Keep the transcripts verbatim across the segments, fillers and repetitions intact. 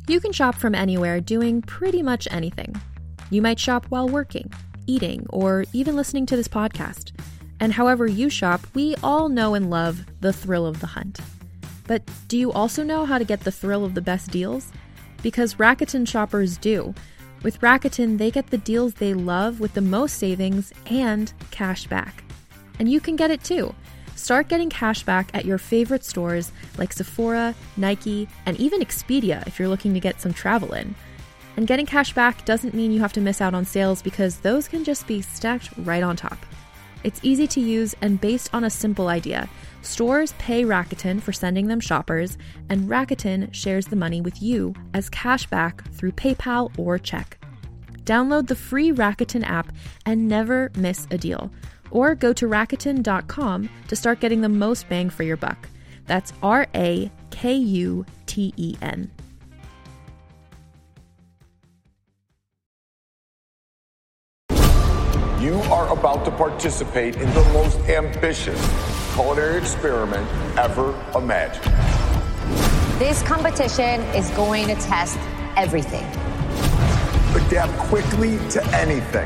You can shop from anywhere doing pretty much anything. You might shop while working, eating, or even listening to this podcast. And however you shop, we all know and love the thrill of the hunt. But do you also know how to get the thrill of the best deals? Because Rakuten shoppers do. With Rakuten, they get the deals they love with the most savings and cash back. And you can get it too. Start getting cash back at your favorite stores like Sephora, Nike, and even Expedia if you're looking to get some travel in. And getting cash back doesn't mean you have to miss out on sales because those can just be stacked right on top. It's easy to use and based on a simple idea. Stores pay Rakuten for sending them shoppers, and Rakuten shares the money with you as cash back through PayPal or check. Download the free Rakuten app and never miss a deal. Or go to Rakuten dot com to start getting the most bang for your buck. That's R A K U T E N. You are about to participate in the most ambitious culinary experiment ever imagined. This competition is going to test everything. Adapt quickly to anything.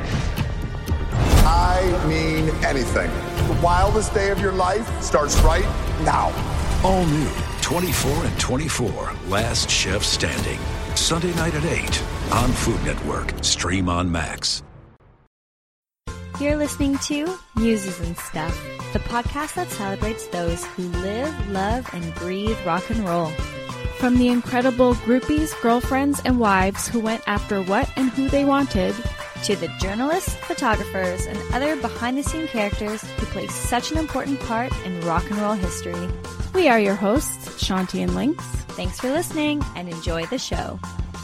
I mean anything. The wildest day of your life starts right now. All new twenty-four and twenty-four, Last Chef Standing. Sunday night at eight on Food Network. Stream on Max. You're listening to Muses and Stuff, the podcast that celebrates those who live, love, and breathe rock and roll. From the incredible groupies, girlfriends, and wives who went after what and who they wanted, to the journalists, photographers, and other behind-the-scenes characters who play such an important part in rock and roll history. We are your hosts, Shanti and Lynx. Thanks for listening and enjoy the show.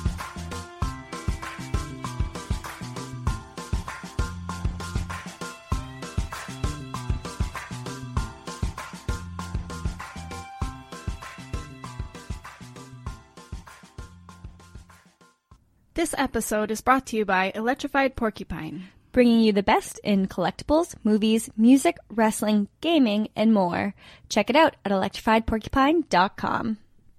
This episode is brought to you by Electrified Porcupine, bringing you the best in collectibles, movies, music, wrestling, gaming, and more. Check it out at electrified porcupine dot com.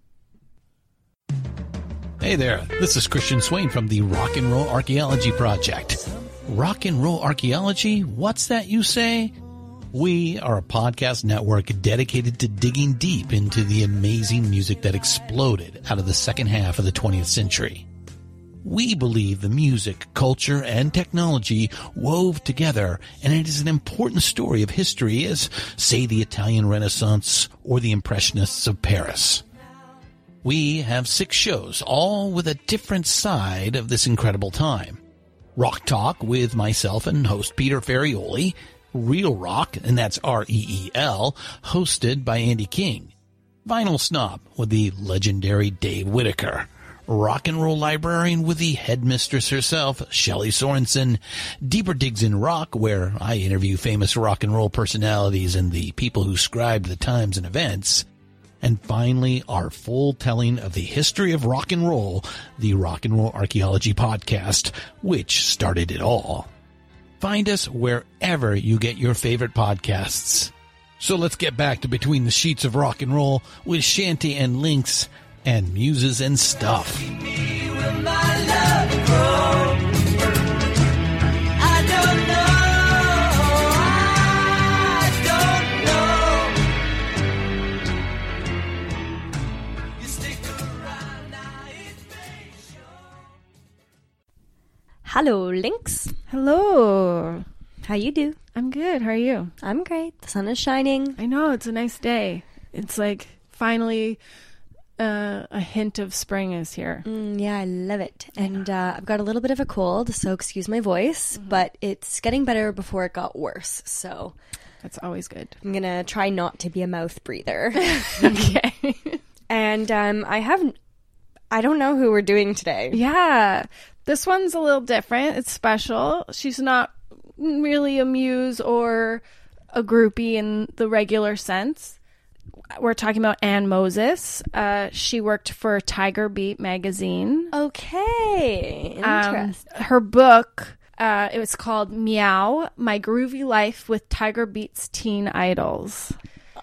Hey there, this is Christian Swain from the Rock and Roll Archaeology Project. Rock and Roll Archaeology? What's that, you say? We are a podcast network dedicated to digging deep into the amazing music that exploded out of the second half of the twentieth century. We believe the music, culture, and technology wove together, and it is an important story of history as, say, the Italian Renaissance or the Impressionists of Paris. We have six shows, all with a different side of this incredible time. Rock Talk with myself and host Peter Ferrioli. Real Rock, and that's R E E L, hosted by Andy King. Vinyl Snob with the legendary Dave Whitaker. Rock and Roll Librarian with the headmistress herself, Shelley Sorensen. Deeper Digs in Rock, where I interview famous rock and roll personalities and the people who scribed the times and events. And finally, our full telling of the history of rock and roll, the Rock and Roll Archaeology Podcast, which started it all. Find us wherever you get your favorite podcasts. So let's get back to Between the Sheets of Rock and Roll with Shanti and Lynx and Muses and Stuff. Hello, Lynx. Hello. How you do? I'm good. How are you? I'm great. The sun is shining. I know. It's a nice day. It's like finally uh, a hint of spring is here. Mm, yeah, I love it. And uh, I've got a little bit of a cold, so excuse my voice, mm-hmm. but it's getting better before it got worse. So that's always good. I'm going to try not to be a mouth breather. Okay. And um, I haven't, I don't know who we're doing today. Yeah. This one's a little different. It's special. She's not really a muse or a groupie in the regular sense. We're talking about Ann Moses. Uh, she worked for Tiger Beat magazine. Okay. Interesting. Um, her book, uh, it was called Meow, My Groovy Life with Tiger Beat's Teen Idols.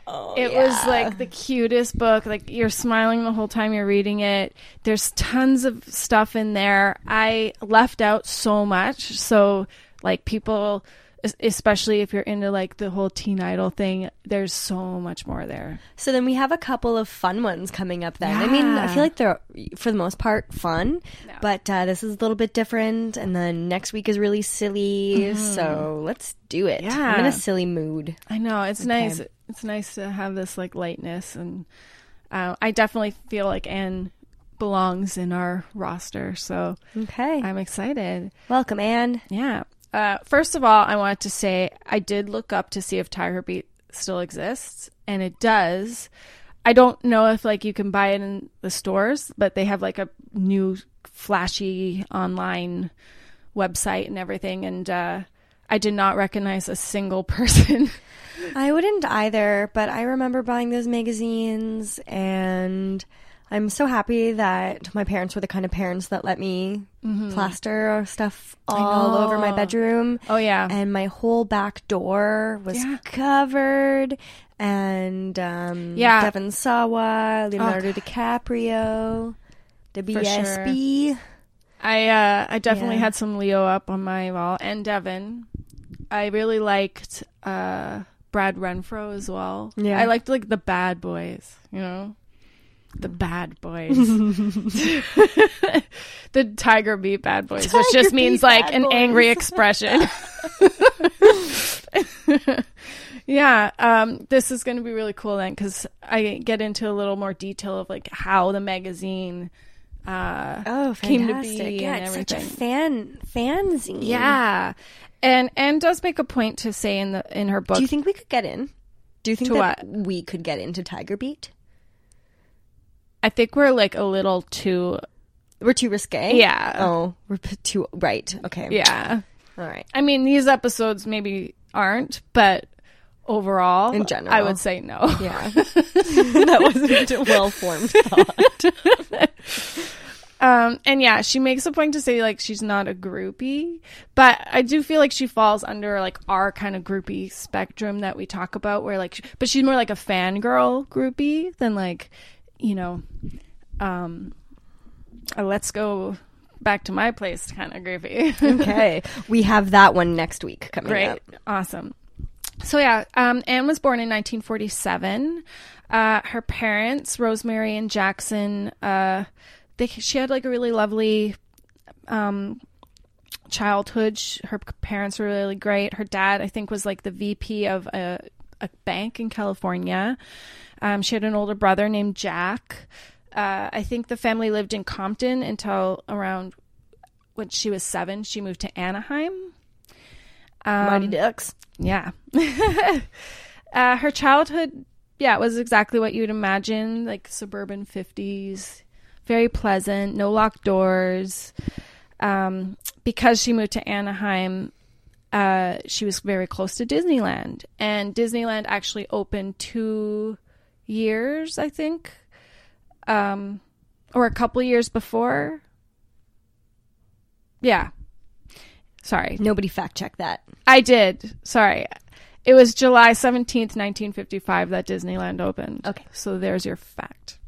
Oh, it yeah. was like the cutest book. Like you're smiling the whole time you're reading it. There's tons of stuff in there. I left out so much. So like people, especially if you're into like the whole teen idol thing, there's so much more there. So then we have a couple of fun ones coming up then. Yeah. I mean, I feel like they're for the most part fun, no. but uh, this is a little bit different. And then next week is really silly. Mm-hmm. So let's do it. Yeah. I'm in a silly mood. I know. It's okay. nice. It's nice to have this like lightness. And uh, I definitely feel like Anne belongs in our roster. So okay, I'm excited. Welcome, Anne. Yeah. Uh, first of all, I wanted to say I did look up to see if Tiger Beat still exists, and it does. I don't know if like you can buy it in the stores, but they have like a new flashy online website and everything, and uh, I did not recognize a single person. I wouldn't either, but I remember buying those magazines, and I'm so happy that my parents were the kind of parents that let me mm-hmm. plaster stuff all over my bedroom. Oh, yeah. And my whole back door was yeah. covered. And um, yeah. Devon Sawa, Leonardo oh. DiCaprio, W S B. Sure. I, uh, I definitely yeah. had some Leo up on my wall. And Devon. I really liked uh, Brad Renfro as well. Yeah. I liked like the bad boys, you know? The bad boys. The Tiger Beat bad boys, Tiger which just means like an boys. Angry expression. Yeah, um, this is going to be really cool then because I get into a little more detail of like how the magazine uh, oh, came to be yeah, and it's everything. Such a fan fanzine. Yeah, and and does make a point to say in the in her book. Do you think we could get in? Do you think to that what? we could get into Tiger Beat? I think we're like a little too... We're too risque? Yeah. Oh, we're p- too... Right. Okay. Yeah. All right. I mean, these episodes maybe aren't, but overall... In general. I would say no. Yeah. That wasn't a well-formed thought. um, and yeah, she makes a point to say, like, she's not a groupie, but I do feel like she falls under, like, our kind of groupie spectrum that we talk about, where, like... But she's more like a fangirl groupie than, like... you know, um, uh, let's go back to my place kind of groovy. Okay. We have that one next week coming Great. up. Awesome. So yeah, um, Anne was born in nineteen forty-seven. Uh, her parents, Rosemary and Jackson, uh, they, she had like a really lovely um, childhood. She, her parents were really great. Her dad, I think, was like the V P of a, a bank in California. Um, she had an older brother named Jack. Uh, I think the family lived in Compton until around when she was seven. She moved to Anaheim. Um, Mighty Ducks. Yeah. uh, her childhood, yeah, it was exactly what you'd imagine, like suburban fifties. Very pleasant, no locked doors. Um, because she moved to Anaheim, uh, she was very close to Disneyland. And Disneyland actually opened two... years, I think, um, or a couple years before. Yeah. Sorry. Nobody fact checked that. I did. Sorry. It was July seventeenth, nineteen fifty-five that Disneyland opened. Okay. So there's your fact.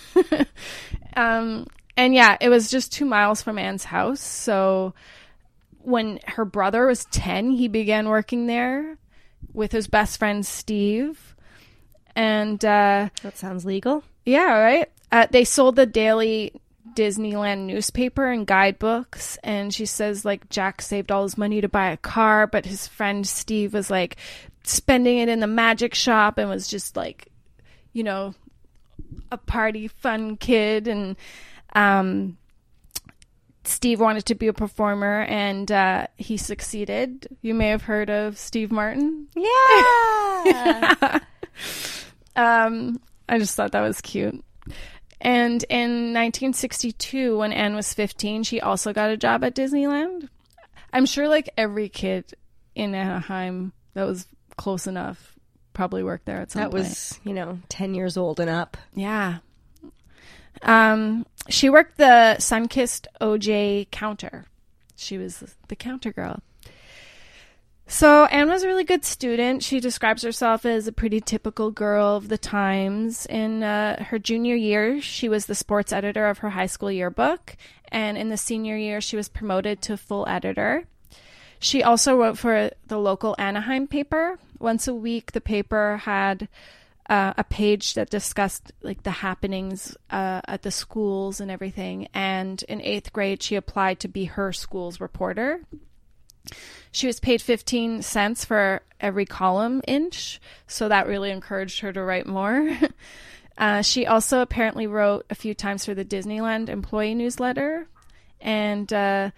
um, and yeah, it was just two miles from Anne's house. So when her brother was ten, he began working there with his best friend, Steve. And uh, that sounds legal. Yeah, right. Uh, they sold the daily Disneyland newspaper and guidebooks. And she says, like, Jack saved all his money to buy a car, but his friend Steve was like spending it in the magic shop and was just like, you know, a party fun kid. And um, Steve wanted to be a performer, and uh, he succeeded. You may have heard of Steve Martin. Yeah. Yeah. Um, I just thought that was cute. And in nineteen sixty-two, when Anne was fifteen, she also got a job at Disneyland. I'm sure like every kid in Anaheim that was close enough probably worked there at some that point. That was, you know, ten years old and up. Yeah. Um, she worked the Sunkissed O J counter. She was the counter girl. So Anne was a really good student. She describes herself as a pretty typical girl of the times. In uh, her junior year, she was the sports editor of her high school yearbook. And in the senior year, she was promoted to full editor. She also wrote for the local Anaheim paper. Once a week, the paper had uh, a page that discussed like the happenings uh, at the schools and everything. And in eighth grade, she applied to be her school's reporter. She was paid fifteen cents for every column inch, so that really encouraged her to write more. uh, she also apparently wrote a few times for the Disneyland employee newsletter. And uh,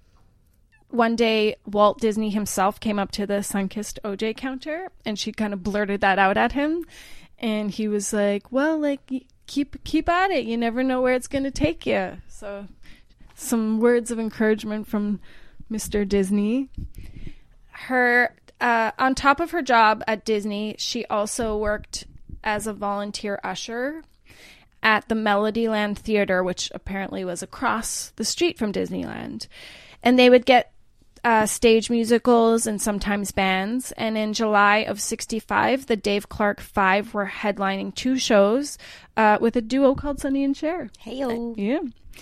one day, Walt Disney himself came up to the Sunkist O J counter, and she kind of blurted that out at him. And he was like, well, like, keep keep at it. You never know where it's going to take you. So some words of encouragement from Mister Disney. Her, uh, on top of her job at Disney, she also worked as a volunteer usher at the Melodyland Theater, which apparently was across the street from Disneyland. And they would get uh, stage musicals and sometimes bands. And in July of sixty-five, the Dave Clark Five were headlining two shows uh, with a duo called Sonny and Cher. Hey-o. Yeah.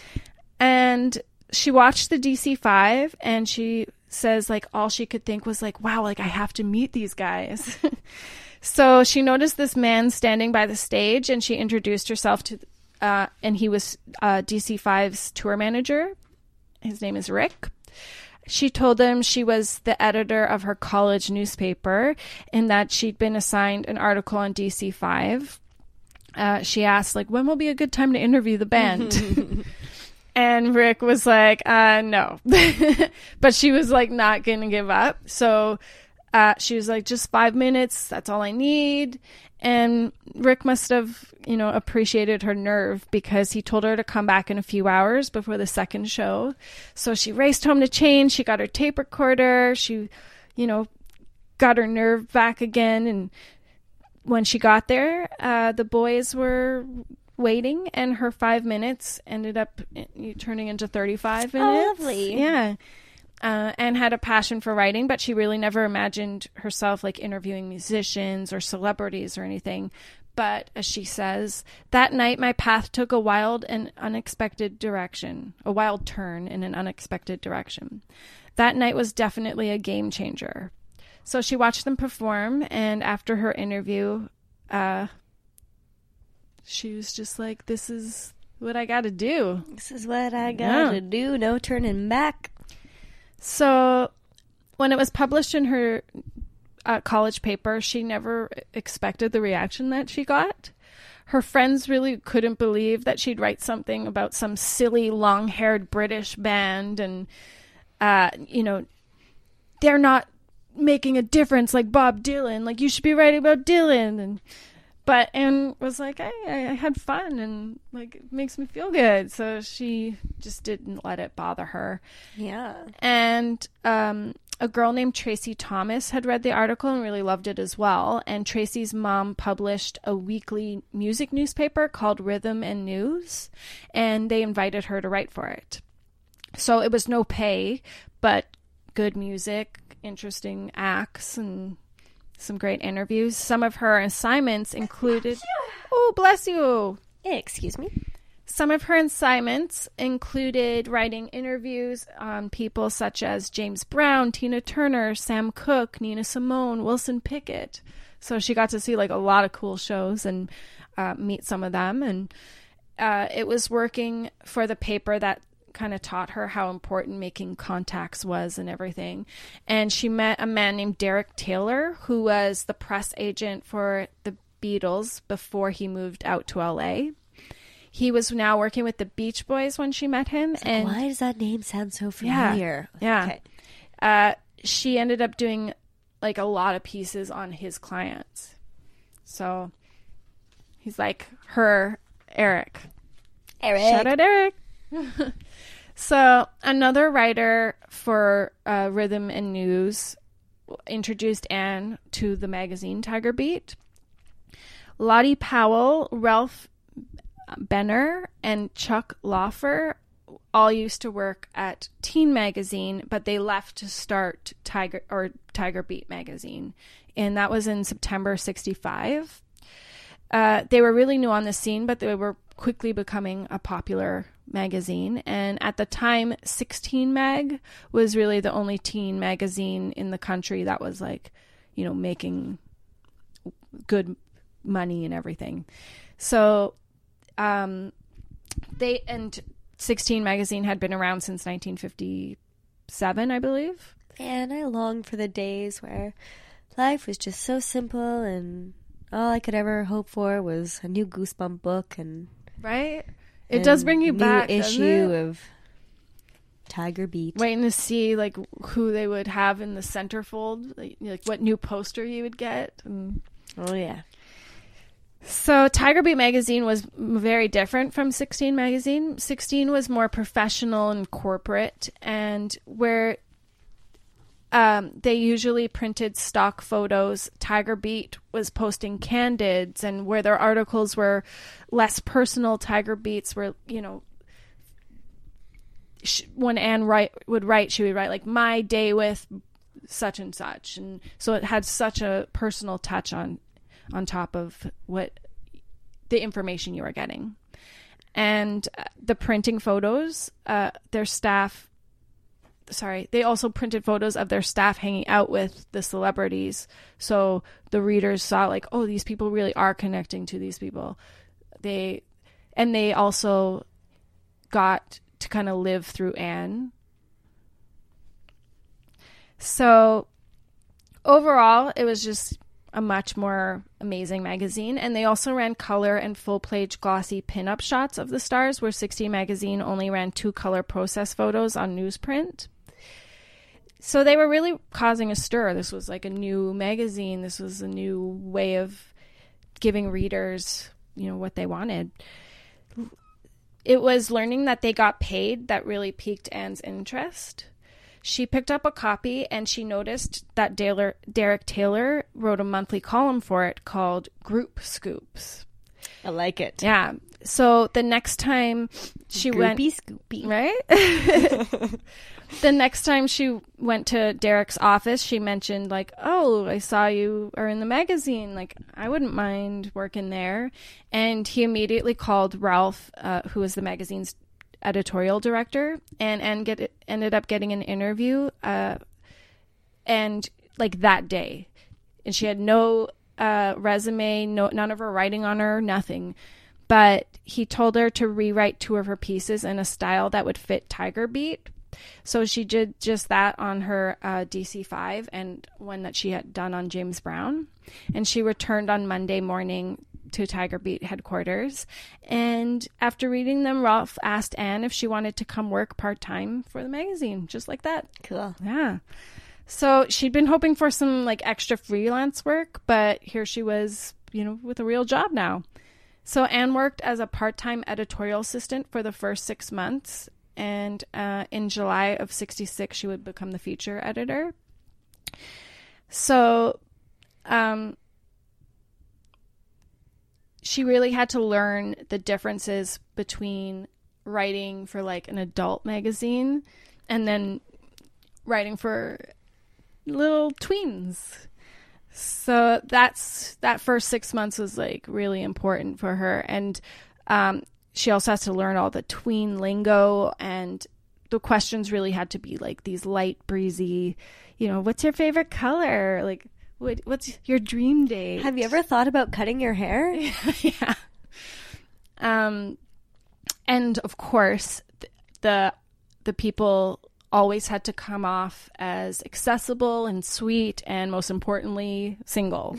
And she watched the D C Five, and she says, like, all she could think was, like, wow, like, I have to meet these guys. So she noticed this man standing by the stage, and she introduced herself to, uh, and he was uh, D C Five's tour manager. His name is Rick. She told him she was the editor of her college newspaper and that she'd been assigned an article on D C Five. Uh, she asked, like, when will be a good time to interview the band? And Rick was like, uh, no. But she was, like, not going to give up. So uh, she was like, just five minutes. That's all I need. And Rick must have, you know, appreciated her nerve because he told her to come back in a few hours before the second show. So she raced home to change. She got her tape recorder. She, you know, got her nerve back again. And when she got there, uh, the boys were waiting, and her five minutes ended up turning into thirty-five minutes. Oh, lovely. Yeah. Uh, and had a passion for writing, but she really never imagined herself like interviewing musicians or celebrities or anything. But as she says, that night my path took a wild and unexpected direction, a wild turn in an unexpected direction. That night was definitely a game changer. So she watched them perform, and after her interview, uh, she was just like, this is what I got to do. This is what I got to Yeah. do. No turning back. So when it was published in her uh, college paper, she never expected the reaction that she got. Her friends really couldn't believe that she'd write something about some silly long-haired British band and, uh, you know, they're not making a difference like Bob Dylan. Like, you should be writing about Dylan. And But Anne was like, hey, I had fun, and like it makes me feel good. So she just didn't let it bother her. Yeah. And um, a girl named Tracy Thomas had read the article and really loved it as well. And Tracy's mom published a weekly music newspaper called Rhythm and News, and they invited her to write for it. So it was no pay, but good music, interesting acts, and some great interviews. Some of her assignments included... Oh, bless you! Excuse me. Some of her assignments included writing interviews on people such as James Brown, Tina Turner, Sam Cooke, Nina Simone, Wilson Pickett. So she got to see like a lot of cool shows and uh, meet some of them. And uh, it was working for the paper that kind of taught her how important making contacts was and everything. And she met a man named Derek Taylor, who was the press agent for the Beatles before he moved out to L A. He was now working with the Beach Boys when she met him. Like, and why does that name sound so familiar? Yeah. Okay. Uh, she ended up doing like a lot of pieces on his clients. So he's like her Eric. Eric. Shout out Eric. So another writer for uh, Rhythm and News introduced Anne to the magazine Tiger Beat. Lottie Powell, Ralph Benner, and Chuck Laufer all used to work at Teen Magazine, but they left to start Tiger or Tiger Beat magazine, and that was in September sixty-five. Uh, they were really new on the scene, but they were quickly becoming a popular magazine. And at the time, sixteen Mag was really the only teen magazine in the country that was like, you know, making good money and everything. So, um, they and sixteen Magazine had been around since nineteen fifty-seven, I believe. And I long for the days where life was just so simple and all I could ever hope for was a new Goosebump book and right. It and does bring you new back. Issue doesn't it? Of Tiger Beat. Waiting to see like who they would have in the centerfold, like, like what new poster you would get. And oh yeah. So Tiger Beat magazine was very different from sixteen Magazine. sixteen was more professional and corporate, and where um, they usually printed stock photos, Tiger Beat was posting candids, and where their articles were less personal, Tiger Beats were, you know, sh- when Anne write, would write, she would write like my day with such and such, and so it had such a personal touch on on top of what the information you were getting. And uh, the printing photos, uh, their staff, sorry, they also printed photos of their staff hanging out with the celebrities. So the readers saw like, oh, these people really are connecting to these people. They, and they also got to kind of live through Anne. So overall, it was just a much more amazing magazine. And they also ran color and full-page glossy pinup shots of the stars, where sixteen Magazine only ran two color process photos on newsprint. So they were really causing a stir. This was like a new magazine. This was a new way of giving readers, you know, what they wanted. It was learning that they got paid that really piqued Anne's interest. She picked up a copy and she noticed that Taylor, Derek Taylor wrote a monthly column for it called Group Scoops. I like it. Yeah. So the next time she Groupie went... Scoopy. Right? The next time she went to Derek's office, she mentioned like, oh, I saw you are in the magazine. Like, I wouldn't mind working there. And he immediately called Ralph, uh, who was the magazine's editorial director, and and get ended up getting an interview uh and like that day, and she had no uh resume, no none of her writing on her, nothing, but he told her to rewrite two of her pieces in a style that would fit Tiger Beat. So she did just that on her uh D C five and one that she had done on James Brown, and she returned on Monday morning to Tiger Beat headquarters. And after reading them, Ralph asked Anne if she wanted to come work part-time for the magazine, just like that. Cool. Yeah. So she'd been hoping for some like extra freelance work, but here she was, you know, with a real job now. So Anne worked as a part-time editorial assistant for the first six months. And uh, in July of sixty-six, she would become the feature editor. So, um, she really had to learn the differences between writing for like an adult magazine and then writing for little tweens. So that's that first six months was like really important for her. And um, she also has to learn all the tween lingo, and the questions really had to be like these light, breezy, you know, what's your favorite color? Like, What, what's your dream date? Have you ever thought about cutting your hair? Yeah. Um, and of course, th- the the people always had to come off as accessible and sweet, and most importantly, single.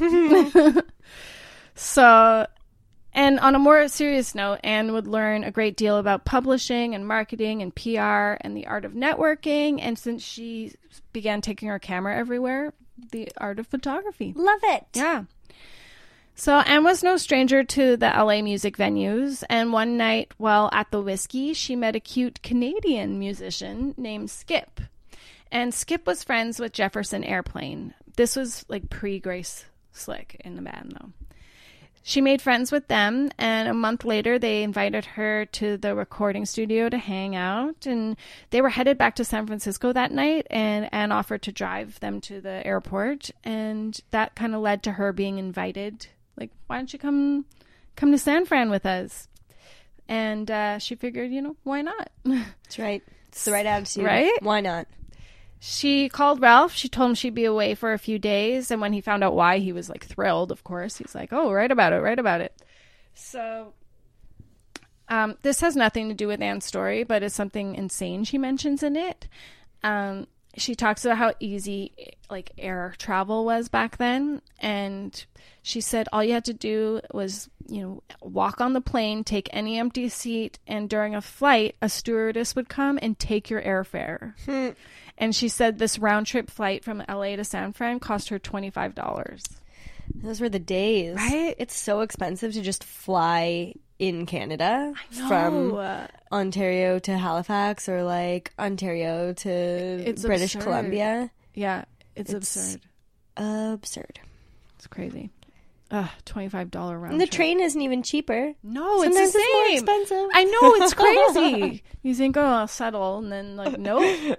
So, and on a more serious note, Anne would learn a great deal about publishing and marketing and P R and the art of networking. And since she began taking her camera everywhere, the art of photography. Love it. Yeah. So Anne was no stranger to the L A music venues, and one night while at the Whiskey, she met a cute Canadian musician named Skip. And Skip was friends with Jefferson Airplane. This was like pre-Grace Slick in the band, though. she made friends with them, and a month later they invited her to the recording studio to hang out, and they were headed back to San Francisco that night, and Anne offered to drive them to the airport, and that kind of led to her being invited, like, why don't you come come to San Fran with us? And uh, she figured, you know, why not? That's right. It's the right attitude. Right? Why not? She called Ralph. She told him she'd be away for a few days. And when he found out why, he was like thrilled, of course. He's like, oh, write about it, write about it. So um, this has nothing to do with Anne's story, but it's something insane she mentions in it. Um, she talks about how easy like air travel was back then. And she said all you had to do was, you know, walk on the plane, take any empty seat. And during a flight, a stewardess would come and take your airfare. Hmm. And she said this round trip flight from L A to San Fran cost her twenty-five dollars. Those were the days. Right? It's so expensive to just fly in Canada I know. from Ontario to Halifax or like Ontario to It's British absurd. Columbia. Yeah, it's, It's absurd. Absurd. It's crazy. Ugh, twenty-five dollars round And the trip. train isn't even cheaper. No, Sometimes it's the it's more same. expensive. I know, it's crazy. You think, oh, I'll settle, and then like, nope.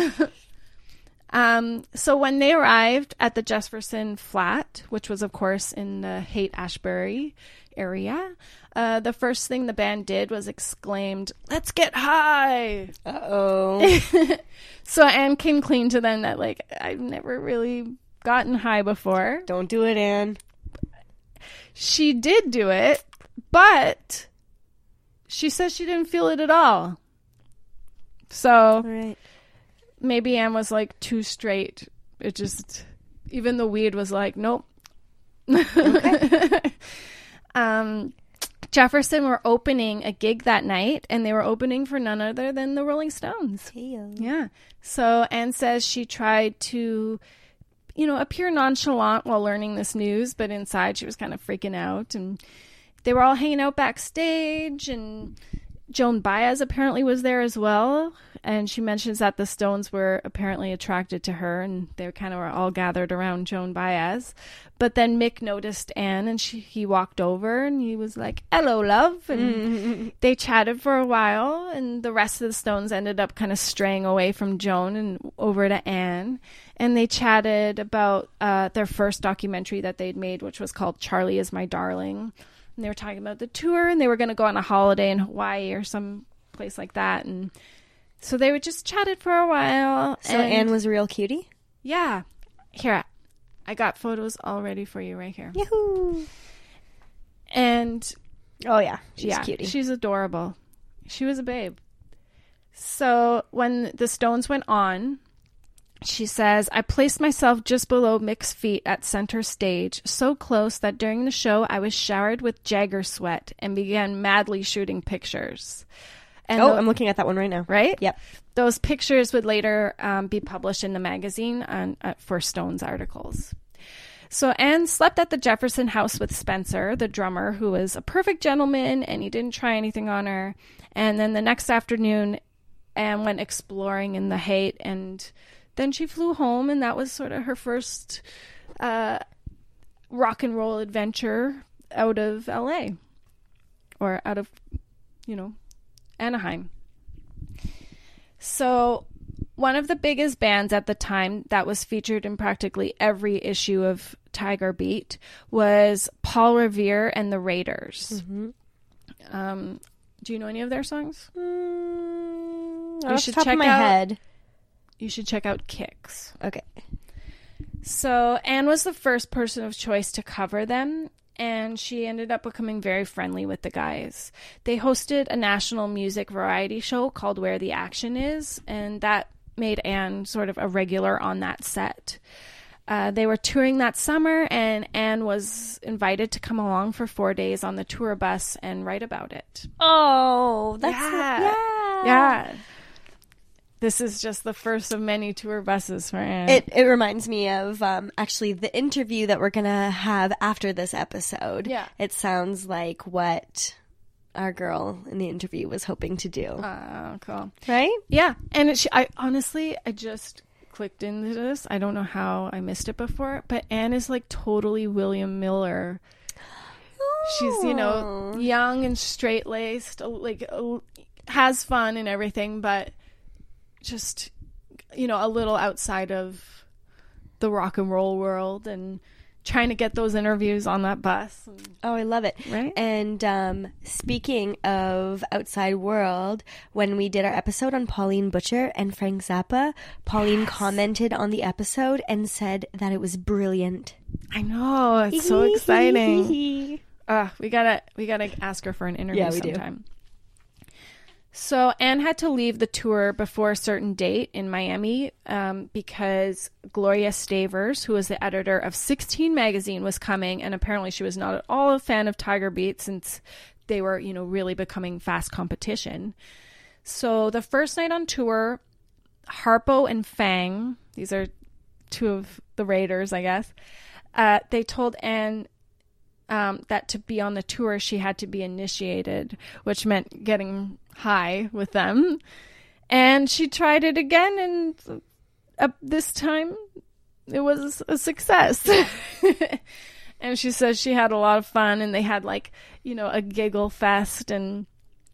um, so when they arrived at the Jefferson flat, which was of course in the Haight-Ashbury area, uh, the first thing the band did was exclaimed, "Let's get high!" Uh-oh. So Anne came clean to them that like, I've never really gotten high before. Don't do it, Anne. She did do it, but she says she didn't feel it at all. So All right. maybe Anne was like too straight. It just, even the weed was like, nope. Okay. um, Jefferson were opening a gig that night, and they were opening for none other than the Rolling Stones. Hey-o. Yeah. So Anne says she tried to, you know, appear nonchalant while learning this news, but inside she was kind of freaking out. And they were all hanging out backstage, and Joan Baez apparently was there as well. And she mentions that the Stones were apparently attracted to her, and they kind of were all gathered around Joan Baez. But then Mick noticed Anne, and she, he walked over, and he was like, "Hello, love." And mm-hmm. they chatted for a while, and the rest of the Stones ended up kind of straying away from Joan and over to Anne. And they chatted about uh, their first documentary that they'd made, which was called Charlie Is My Darling. And they were talking about the tour, and they were going to go on a holiday in Hawaii or some place like that. And so they would just chatted for a while. So and Anne was a real cutie? Yeah. Here, I got photos all ready for you right here. Yahoo! And oh yeah, she's yeah, a cutie. She's adorable. She was a babe. So when the Stones went on, she says, "I placed myself just below Mick's feet at center stage, so close that during the show I was showered with Jagger sweat and began madly shooting pictures." And oh, the, I'm looking at that one right now. Right? Yep. Those pictures would later um, be published in the magazine on, uh, for Stones articles. So Anne slept at the Jefferson house with Spencer, the drummer, who was a perfect gentleman, and he didn't try anything on her. And then the next afternoon, Anne went exploring in the Haight, and then she flew home, and that was sort of her first uh, rock and roll adventure out of L A or out of, you know, Anaheim. So one of the biggest bands at the time that was featured in practically every issue of Tiger Beat was Paul Revere and the Raiders. Mm-hmm. Um, do you know any of their songs? Mm, you off should the top check of my out, head. You should check out Kicks. Okay. So Anne was the first person of choice to cover them, and she ended up becoming very friendly with the guys. They hosted a national music variety show called Where the Action Is, and that made Anne sort of a regular on that set. Uh, they were touring that summer, and Anne was invited to come along for four days on the tour bus and write about it. Oh, that's yeah. yeah. Yeah. This is just the first of many tour buses for Anne. It it reminds me of um, actually the interview that we're gonna have after this episode. Yeah. It sounds like what our girl in the interview was hoping to do. Oh, cool. Right? Yeah. And it, I honestly, I just clicked into this. I don't know how I missed it before, but Anne is like totally William Miller. Oh She's, you know, young and straight-laced, like, has fun and everything, but just, you know, a little outside of the rock and roll world and trying to get those interviews on that bus. Oh, I love it. Right? And um, speaking of outside world, when we did our episode on Pauline Butcher and Frank Zappa, Pauline yes. commented on the episode and said that it was brilliant. I know. It's so exciting. uh, we gotta we gotta ask her for an interview yeah, we sometime. Do. So Anne had to leave the tour before a certain date in Miami um, because Gloria Stavers, who was the editor of sixteen magazine, was coming, and apparently she was not at all a fan of Tiger Beat since they were, you know, really becoming fast competition. So the first night on tour, Harpo and Fang, these are two of the Raiders, I guess, uh, they told Anne um, that to be on the tour, she had to be initiated, which meant getting high with them. And she tried it again, and uh, this time it was a success. And she says she had a lot of fun, and they had, like, you know, a giggle fest. And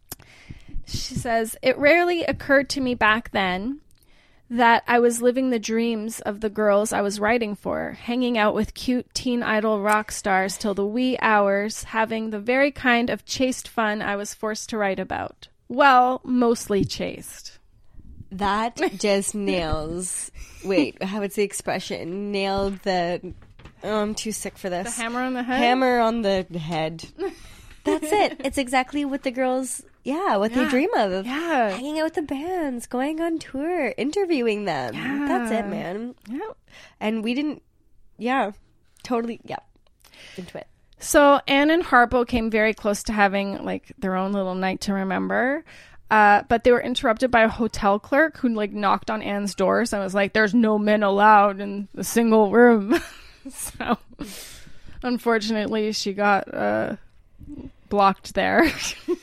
she says, it rarely occurred to me back then that I was living the dreams of the girls I was writing for, hanging out with cute teen idol rock stars till the wee hours, having the very kind of chaste fun I was forced to write about. Well, mostly chaste. That just nails. Wait, how would the expression? Nailed the. Oh, I'm too sick for this. The hammer on the head? Hammer on the head. That's it. It's exactly what the girls, yeah, what yeah. they dream of. Yeah. Hanging out with the bands, going on tour, interviewing them. Yeah. That's it, man. Yeah. And we didn't, yeah, totally, yeah, into it. So Anne and Harpo came very close to having, like, their own little night to remember. Uh, but they were interrupted by a hotel clerk who, like, knocked on Anne's doors and was like, there's no men allowed in the single room. So, unfortunately, she got uh, blocked there.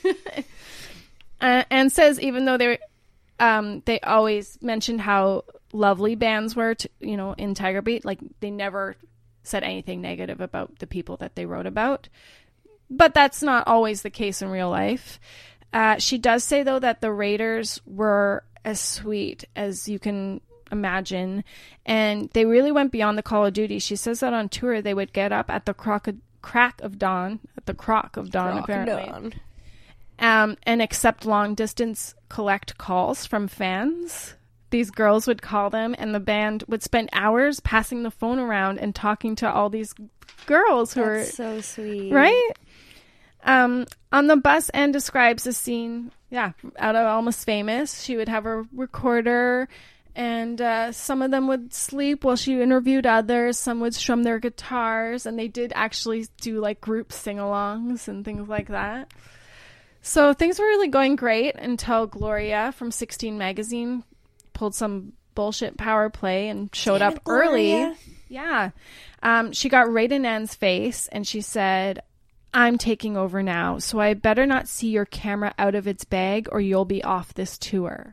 uh, and says even though they um, they always mentioned how lovely bands were, to, you know, in Tiger Beat, like, they never said anything negative about the people that they wrote about. But that's not always the case in real life. Uh, she does say, though, that the Raiders were as sweet as you can imagine, and they really went beyond the call of duty. She says that on tour they would get up at the croc of, crack of dawn, at the crock of dawn, crock apparently, dawn. Um, and accept long-distance collect calls from fans. These girls would call them, and the band would spend hours passing the phone around and talking to all these girls who That's are so sweet, right? Um, on the bus, Anne describes the scene, yeah, out of Almost Famous. She would have a recorder, and uh, some of them would sleep while she interviewed others. Some would strum their guitars, and they did actually do, like, group sing-alongs and things like that. So things were really going great until Gloria from sixteen magazine pulled some bullshit power play and showed Damn up it, Gloria. early. Yeah. Um, she got right in Anne's face, and she said, I'm taking over now, so I better not see your camera out of its bag or you'll be off this tour.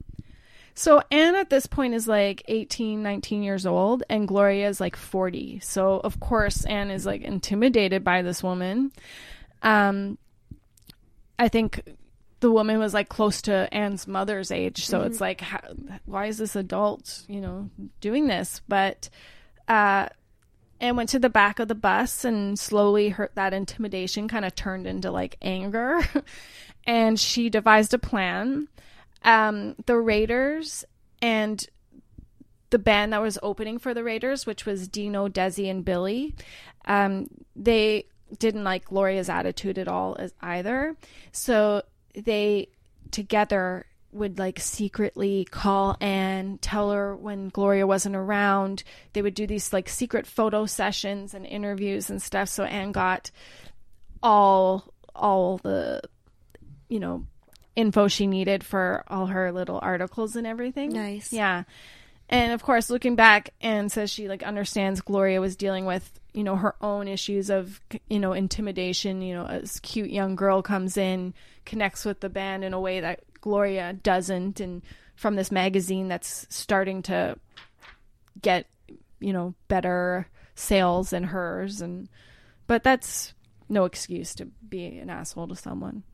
So Anne at this point is like eighteen, nineteen years old, and Gloria is like forty. So of course Anne is like intimidated by this woman. Um, I think the woman was like close to Anne's mother's age. So mm-hmm. it's like, how, why is this adult, you know, doing this? But, uh, Anne went to the back of the bus, and slowly her, that intimidation kind of turned into like anger. And she devised a plan. Um, the Raiders and the band that was opening for the Raiders, which was Dino, Desi, and Billy, um, they didn't like Gloria's attitude at all as either. So they together would like secretly call Anne, tell her when Gloria wasn't around. They would do these like secret photo sessions and interviews and stuff. So Anne got all all the, you know, info she needed for all her little articles and everything. Nice. Yeah. And of course, looking back, Anne says she like understands Gloria was dealing with, you know, her own issues of, you know, intimidation. You know, a cute young girl comes in, connects with the band in a way that Gloria doesn't, and from this magazine that's starting to get, you know, better sales than hers. And but that's no excuse to be an asshole to someone.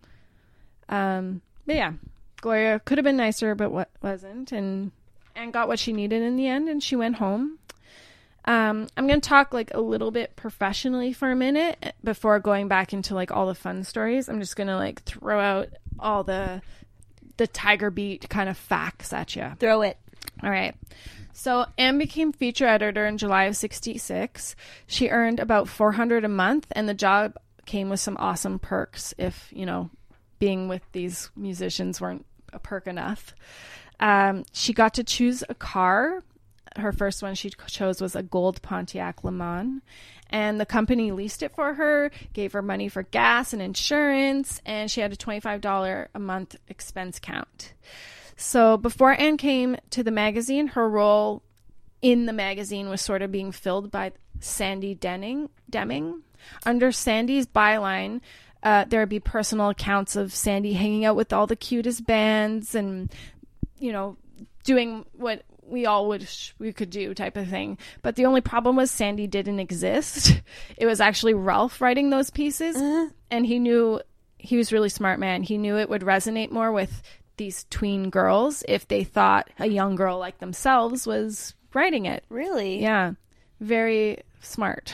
Um, but yeah, Gloria could have been nicer, but what wasn't, and and got what she needed in the end, and she went home. Um, I'm going to talk like a little bit professionally for a minute before going back into like all the fun stories. I'm just going to like throw out all the the Tiger Beat kind of facts at you. Throw it. All right. So Anne became feature editor in July of sixty-six. She earned about four hundred dollars a month, and the job came with some awesome perks if, you know, being with these musicians weren't a perk enough. Um, she got to choose a car. Her first one she chose was a gold Pontiac Le Mans, and the company leased it for her, gave her money for gas and insurance, and she had a twenty-five dollars a month expense count. So before Anne came to the magazine, her role in the magazine was sort of being filled by Sandy Denning, Deming. Under Sandy's byline, uh, there would be personal accounts of Sandy hanging out with all the cutest bands and, you know, doing what we all wish we could do type of thing. But the only problem was Sandy didn't exist. It was actually Ralph writing those pieces. Uh-huh. And he knew, he was a really smart man. He knew it would resonate more with these tween girls if they thought a young girl like themselves was writing it. Really? Yeah. Very smart.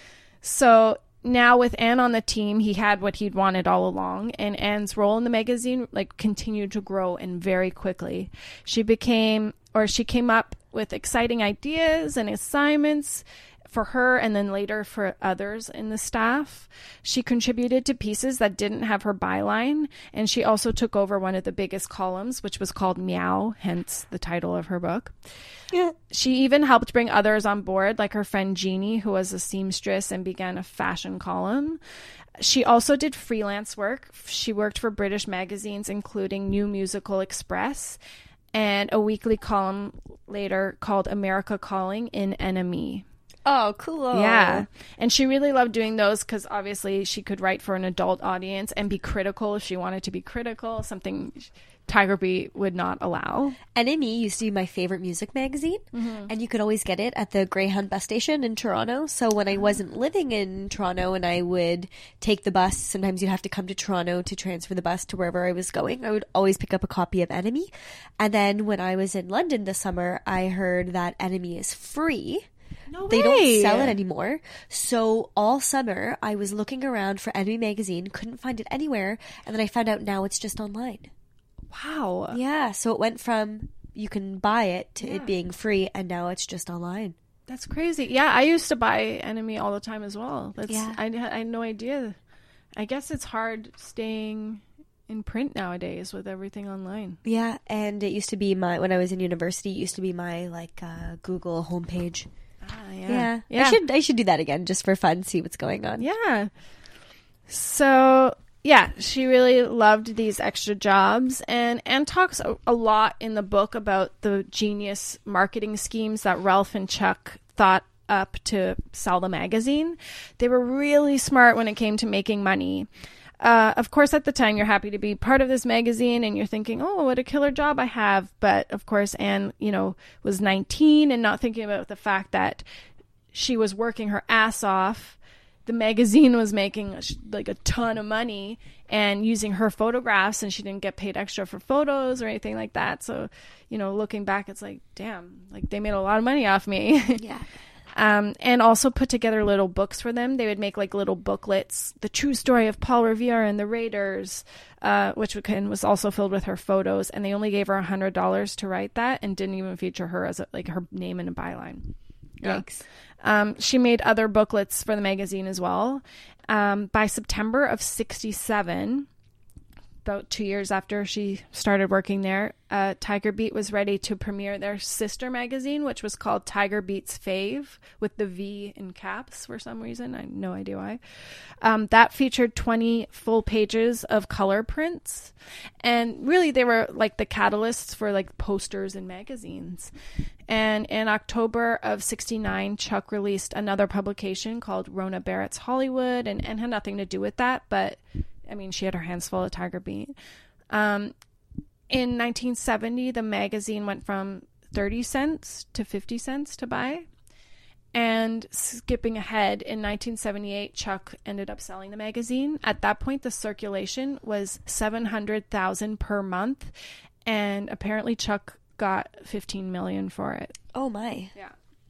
So now with Anne on the team, he had what he'd wanted all along, and Anne's role in the magazine like continued to grow and very quickly. She became, or she came up with exciting ideas and assignments for her and then later for others in the staff. She contributed to pieces that didn't have her byline, and she also took over one of the biggest columns, which was called Meow, hence the title of her book. Yeah. She even helped bring others on board, like her friend Jeannie, who was a seamstress and began a fashion column. She also did freelance work. She worked for British magazines, including New Musical Express, and a weekly column later called America Calling in N M E. Oh, cool. Yeah. And she really loved doing those because obviously she could write for an adult audience and be critical if she wanted to be critical, something Tiger Beat would not allow. N M E used to be my favorite music magazine, mm-hmm. and you could always get it at the Greyhound bus station in Toronto. So when I wasn't living in Toronto and I would take the bus, sometimes you'd have to come to Toronto to transfer the bus to wherever I was going, I would always pick up a copy of N M E. And then when I was in London this summer, I heard that N M E is free. No they way. don't sell it anymore. So all summer I was looking around for N M E magazine, couldn't find it anywhere, and then I found out now it's just online. Wow. Yeah, so it went from you can buy it to yeah. it being free, and now it's just online. That's crazy. Yeah, I used to buy N M E all the time as well. That's, yeah. I, I had no idea. I guess it's hard staying in print nowadays with everything online. Yeah, and it used to be my, when I was in university, it used to be my like uh, Google homepage. Ah, yeah. yeah. Yeah. I should I should do that again just for fun, see what's going on. Yeah. So, yeah, she really loved these extra jobs, and Anne talks a, a lot in the book about the genius marketing schemes that Ralph and Chuck thought up to sell the magazine. They were really smart when it came to making money. Uh, of course, at the time, you're happy to be part of this magazine and you're thinking, oh, what a killer job I have. But of course, Anne, you know, was nineteen and not thinking about the fact that she was working her ass off. The magazine was making like a ton of money and using her photographs, and she didn't get paid extra for photos or anything like that. So, you know, looking back, it's like, damn, like they made a lot of money off me. Yeah. Um, and also put together little books for them. They would make like little booklets, the true story of Paul Revere and the Raiders, uh, which was also filled with her photos. And they only gave her a hundred dollars to write that, and didn't even feature her as a, like her name in a byline. Thanks. Yeah. Um, she made other booklets for the magazine as well. Um, by September of sixty-seven, about two years after she started working there, uh, Tiger Beat was ready to premiere their sister magazine, which was called Tiger Beat's Fave, with the V in caps for some reason. I have no idea why. Um, that featured twenty full pages of color prints. And really, they were like the catalysts for like posters and magazines. And in October of sixty-nine, Chuck released another publication called Rona Barrett's Hollywood, and, and had nothing to do with that, but I mean, she had her hands full of Tiger Beat. Um, in nineteen seventy, the magazine went from thirty cents to fifty cents to buy. And skipping ahead, in nineteen seventy-eight, Chuck ended up selling the magazine. At that point, the circulation was seven hundred thousand per month, and apparently Chuck got fifteen million for it. Oh my. Yeah.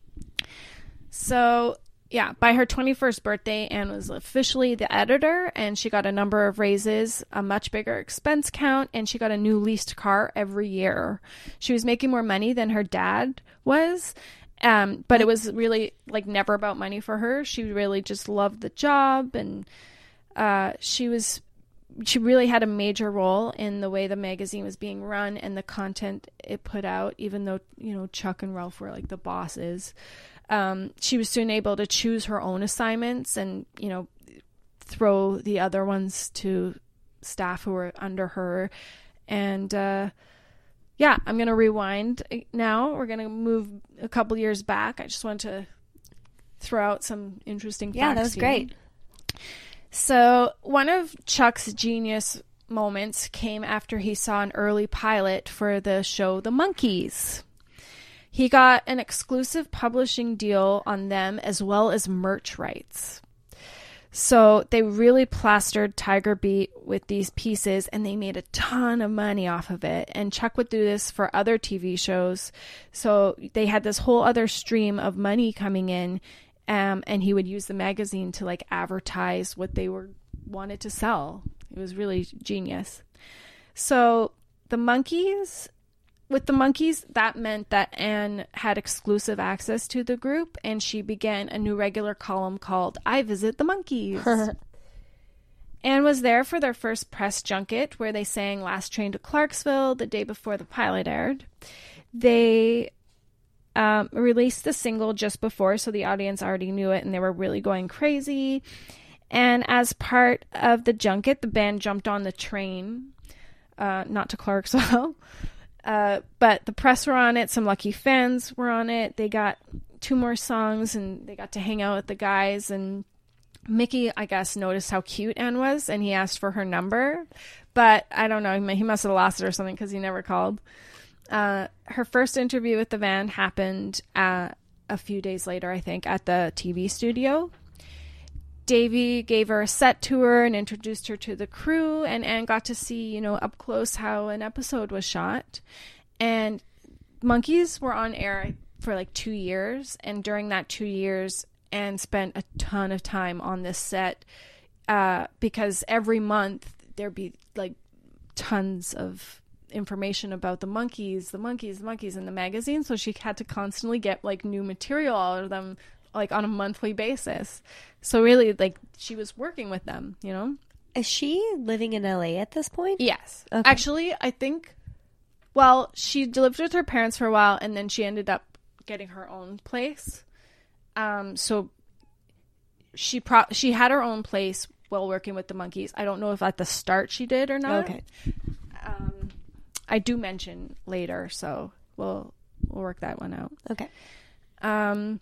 So, yeah, by her twenty-first birthday, Anne was officially the editor, and she got a number of raises, a much bigger expense count, and she got a new leased car every year. She was making more money than her dad was. Um, but it was really like never about money for her. She really just loved the job, and uh, she was she really had a major role in the way the magazine was being run and the content it put out. Even though, you know, Chuck and Ralph were like the bosses, um, she was soon able to choose her own assignments and, you know, throw the other ones to staff who were under her. And uh, yeah, I'm going to rewind now. We're going to move a couple years back. I just wanted to throw out some interesting facts. Yeah, that was here. great. So one of Chuck's genius moments came after he saw an early pilot for the show The Monkees. He got an exclusive publishing deal on them as well as merch rights. So they really plastered Tiger Beat with these pieces, and they made a ton of money off of it. And Chuck would do this for other T V shows. So they had this whole other stream of money coming in, um, and he would use the magazine to like advertise what they were wanted to sell. It was really genius. So the Monkees, with the Monkees, that meant that Anne had exclusive access to the group, and she began a new regular column called I Visit the Monkees. Anne was there for their first press junket, where they sang Last Train to Clarksville the day before the pilot aired. They um, released the single just before, so the audience already knew it, and they were really going crazy. And as part of the junket, the band jumped on the train, uh, not to Clarksville. Uh, but the press were on it. Some lucky fans were on it. They got two more songs, and they got to hang out with the guys. And Mickey, I guess, noticed how cute Anne was, and he asked for her number. But I don't know. He must have lost it or something because he never called. Uh, her first interview with the band happened uh, a few days later, I think, at the T V studio. Davey gave her a set tour and introduced her to the crew, and Anne got to see, you know, up close how an episode was shot. And Monkees were on air for like two years, and during that two years, Anne spent a ton of time on this set uh, because every month there'd be like tons of information about the Monkees, the Monkees, the Monkees in the magazine, so she had to constantly get like new material out of them, like on a monthly basis. So really, like, she was working with them, you know? Is she living in L A at this point? Yes. Okay. Actually, I think, well, she lived with her parents for a while, and then she ended up getting her own place. Um, so she pro- she had her own place while working with the Monkees. I don't know if at the start she did or not. Okay. Um, I do mention later, so we'll we'll work that one out. Okay. Um,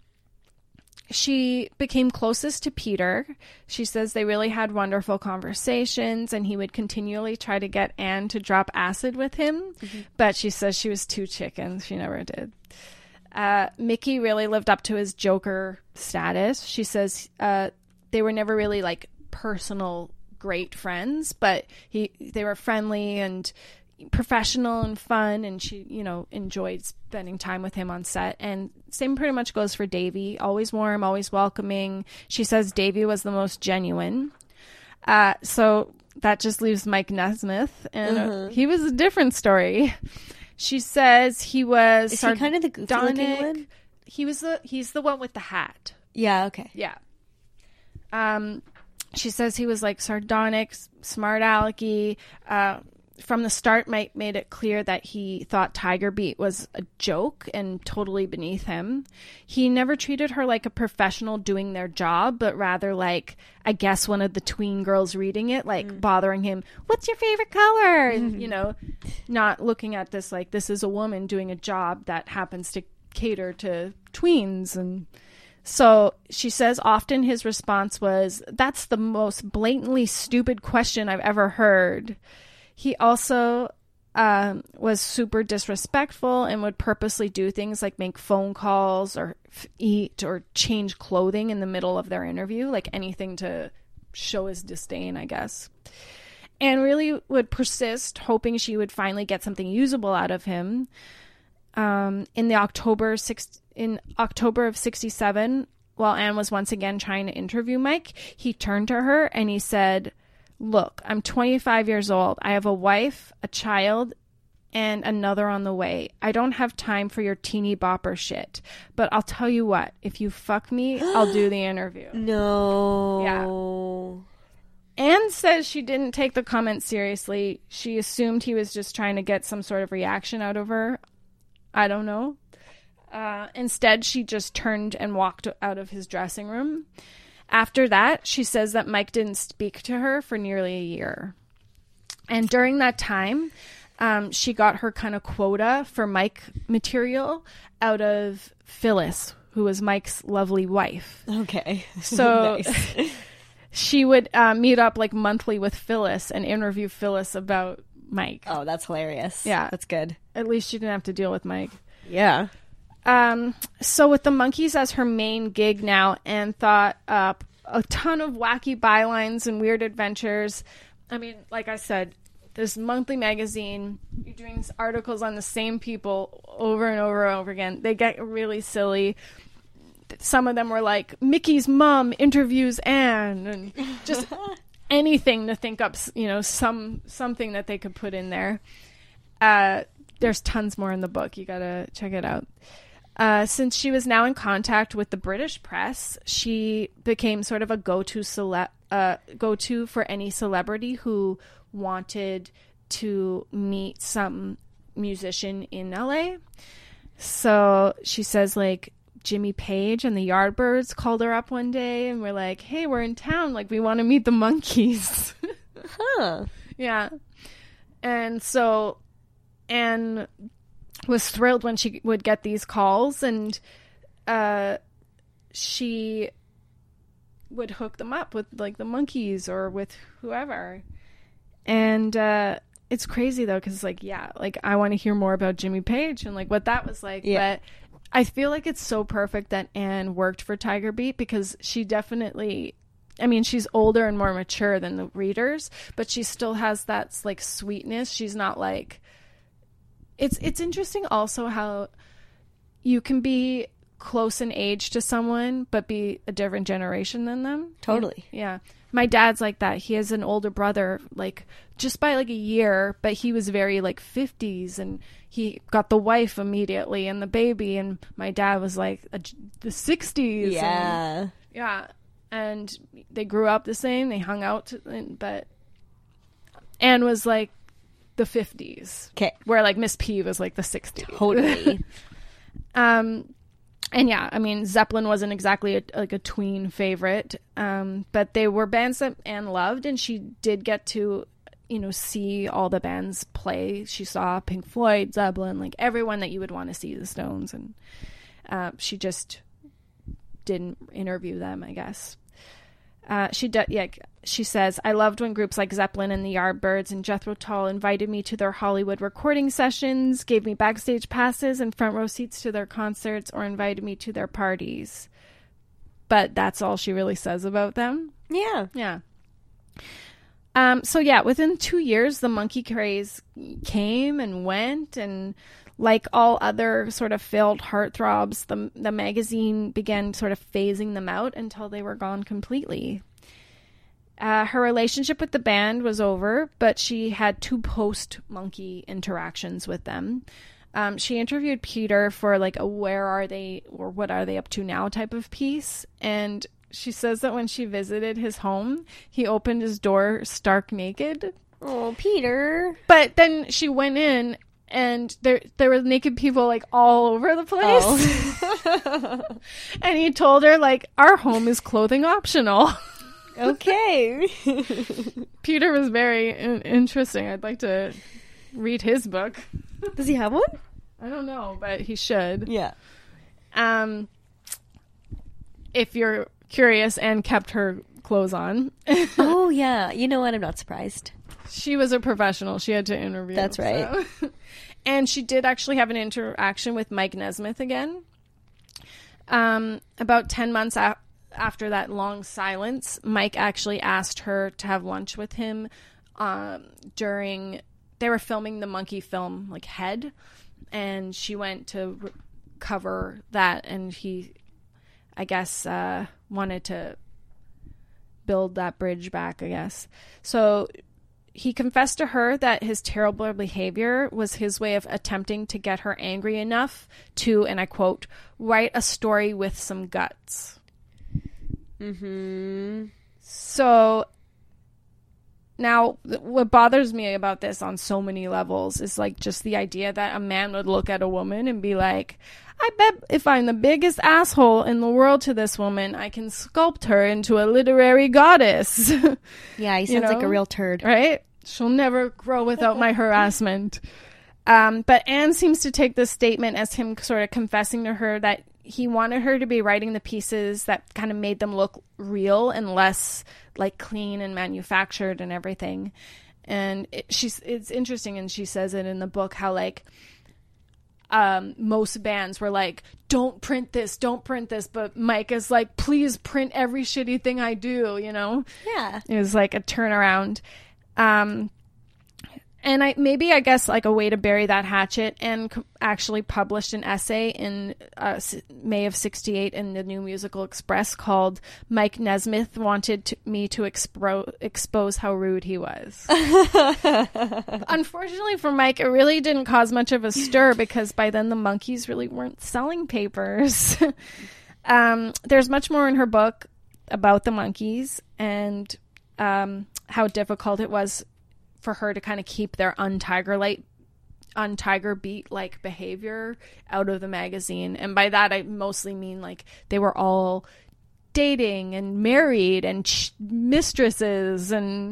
she became closest to Peter. She says they really had wonderful conversations, and he would continually try to get Anne to drop acid with him, mm-hmm. but she says she was too chicken. She never did. Uh, Mickey really lived up to his Joker status. She says uh, they were never really like personal great friends, but he they were friendly and professional and fun, and she, you know, enjoyed spending time with him on set. And same pretty much goes for Davey. Always warm, always welcoming. She says Davey was the most genuine. Uh, so that just leaves Mike Nesmith, and mm-hmm. uh, he was a different story. She says he was Is he kind of the goofy looking one? He was the he's the one with the hat. Yeah, okay. Yeah. Um, she says he was like sardonic, smart alecky. Uh, from the start, Mike made it clear that he thought Tiger Beat was a joke and totally beneath him. He never treated her like a professional doing their job, but rather like, I guess, one of the tween girls reading it, like mm. bothering him, what's your favorite color? Mm-hmm. And, you know, not looking at this like this is a woman doing a job that happens to cater to tweens. And so she says often his response was, that's the most blatantly stupid question I've ever heard. He also um, was super disrespectful and would purposely do things like make phone calls or f- eat or change clothing in the middle of their interview, like anything to show his disdain, I guess. And really would persist, hoping she would finally get something usable out of him. Um, in the October six, in October of sixty-seven, while Anne was once again trying to interview Mike, he turned to her and he said, "Look, I'm twenty-five years old. I have a wife, a child, and another on the way. I don't have time for your teeny bopper shit. But I'll tell you what, if you fuck me, I'll do the interview." No. Yeah. Anne says she didn't take the comment seriously. She assumed he was just trying to get some sort of reaction out of her. I don't know. Uh, instead, she just turned and walked out of his dressing room. After that, she says that Mike didn't speak to her for nearly a year. And during that time, um, she got her kind of quota for Mike material out of Phyllis, who was Mike's lovely wife. Okay. So Nice. she would uh, meet up like monthly with Phyllis and interview Phyllis about Mike. Oh, that's hilarious. Yeah. That's good. At least she didn't have to deal with Mike. Yeah. Um, so with the Monkees as her main gig now, Anne thought up a ton of wacky bylines and weird adventures. I mean, like I said, this monthly magazine, you're doing articles on the same people over and over and over again. They get really silly. Some of them were like, Mickey's mom interviews Anne, and just anything to think up, you know, some something that they could put in there. Uh, there's tons more in the book. You gotta check it out. Uh, since she was now in contact with the British press, she became sort of a go-to cele- uh, go-to for any celebrity who wanted to meet some musician in L A. So she says, like, Jimmy Page and the Yardbirds called her up one day and were like, "Hey, we're in town. Like, we want to meet the Monkees." Huh. Yeah. And so Anne was thrilled when she would get these calls, and uh, she would hook them up with, like, the Monkees or with whoever. And uh, it's crazy, though, because, like, yeah, like, I want to hear more about Jimmy Page and, like, what that was like. Yeah. But I feel like it's so perfect that Anne worked for Tiger Beat, because she definitely, I mean, she's older and more mature than the readers, but she still has that, like, sweetness. She's not like, it's it's interesting also how you can be close in age to someone but be a different generation than them. Totally. Yeah. My dad's like that. He has an older brother, like, just by like a year, but he was very like fifties, and he got the wife immediately and the baby, and my dad was like a, the sixties. Yeah. And, yeah. And they grew up the same. They hung out, to, and, but Anne was like the fifties. Okay. Where like Miss P was like the sixties. Totally. um, and yeah, I mean, Zeppelin wasn't exactly a, like a tween favorite, um, but they were bands that Anne loved, and she did get to, you know, see all the bands play. She saw Pink Floyd, Zeppelin, like everyone that you would want to see, the Stones, and uh, she just didn't interview them, I guess. Uh, she de- yeah, she says, "I loved when groups like Zeppelin and the Yardbirds and Jethro Tull invited me to their Hollywood recording sessions, gave me backstage passes and front row seats to their concerts, or invited me to their parties." But that's all she really says about them. Yeah. Yeah. Um, so yeah, within two years, the monkey craze came and went, and like all other sort of failed heartthrobs, the the magazine began sort of phasing them out until they were gone completely. Uh, her relationship with the band was over, but she had two post-monkey interactions with them. Um, she interviewed Peter for like a "where are they" or "what are they up to now" type of piece, and she says that when she visited his home, he opened his door stark naked. Oh, Peter. But then she went in, and there there were naked people like all over the place. Oh. And he told her, like, "Our home is clothing optional." Okay. Peter was very in- interesting. I'd like to read his book. Does he have one? I don't know, but he should. Yeah. Um, if you're curious, Anne kept her clothes on. Oh, yeah. You know what? I'm not surprised. She was a professional. She had to interview. That's right. So. And she did actually have an interaction with Mike Nesmith again. Um, about ten months a- after that long silence, Mike actually asked her to have lunch with him um, during... They were filming the monkey film, like, Head, and she went to re- cover that, and he, I guess, uh, wanted to build that bridge back, I guess. So he confessed to her that his terrible behavior was his way of attempting to get her angry enough to, and I quote, write a story with some guts. Mm-hmm. So now what bothers me about this on so many levels is like just the idea that a man would look at a woman and be like, I bet if I'm the biggest asshole in the world to this woman, I can sculpt her into a literary goddess. Yeah, he sounds You know? like a real turd. Right? She'll never grow without my harassment. Um, but Anne seems to take this statement as him sort of confessing to her that he wanted her to be writing the pieces that kind of made them look real and less like clean and manufactured and everything. And it, she's it's interesting, and she says it in the book how like um, most bands were like, don't print this, don't print this. But Mike is like, please print every shitty thing I do, you know? Yeah. It was like a turnaround. Um, and I maybe I guess like a way to bury that hatchet, and c- actually published an essay in uh, s- May of sixty-eight in the New Musical Express called "Mike Nesmith Wanted to, Me to Expro- Expose How Rude He Was." Unfortunately for Mike, it really didn't cause much of a stir because by then the Monkees really weren't selling papers. um, there's much more in her book about the Monkees and um, how difficult it was for her to kind of keep their un-Tiger like un-Tiger beat like behavior out of the magazine. And by that I mostly mean like they were all dating and married and ch- mistresses, and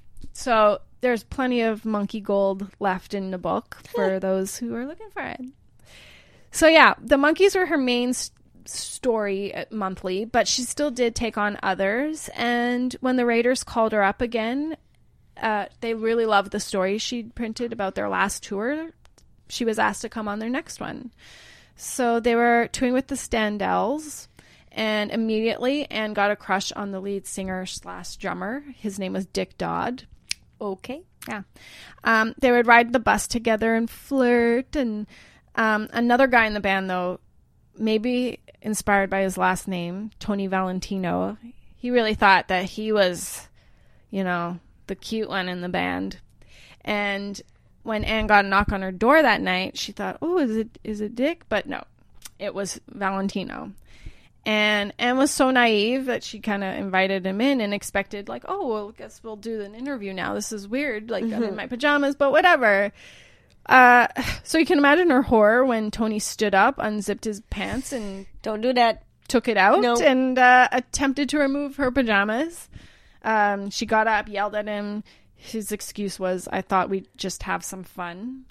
so there's plenty of monkey gold left in the book for those who are looking for it. So yeah, the Monkees were her main s- story monthly, but she still did take on others. And when the Raiders called her up again, Uh, they really loved the stories she'd printed about their last tour. She was asked to come on their next one. So they were touring with the Standells, and immediately Anne got a crush on the lead singer slash drummer. His name was Dick Dodd. Okay. Yeah. Um, they would ride the bus together and flirt. And um, another guy in the band, though, maybe inspired by his last name, Tony Valentino, he really thought that he was, you know, the cute one in the band. And when Anne got a knock on her door that night, she thought, oh, is it is it Dick? But no, it was Valentino. And Anne was so naive that she kind of invited him in and expected like, oh, well, I guess we'll do an interview now. This is weird. Like, mm-hmm. I'm in my pajamas, but whatever. Uh, so you can imagine her horror when Tony stood up, unzipped his pants, and don't do that. Took it out nope. and uh, attempted to remove her pajamas. Um, she got up, yelled at him. His excuse was, I thought we'd just have some fun.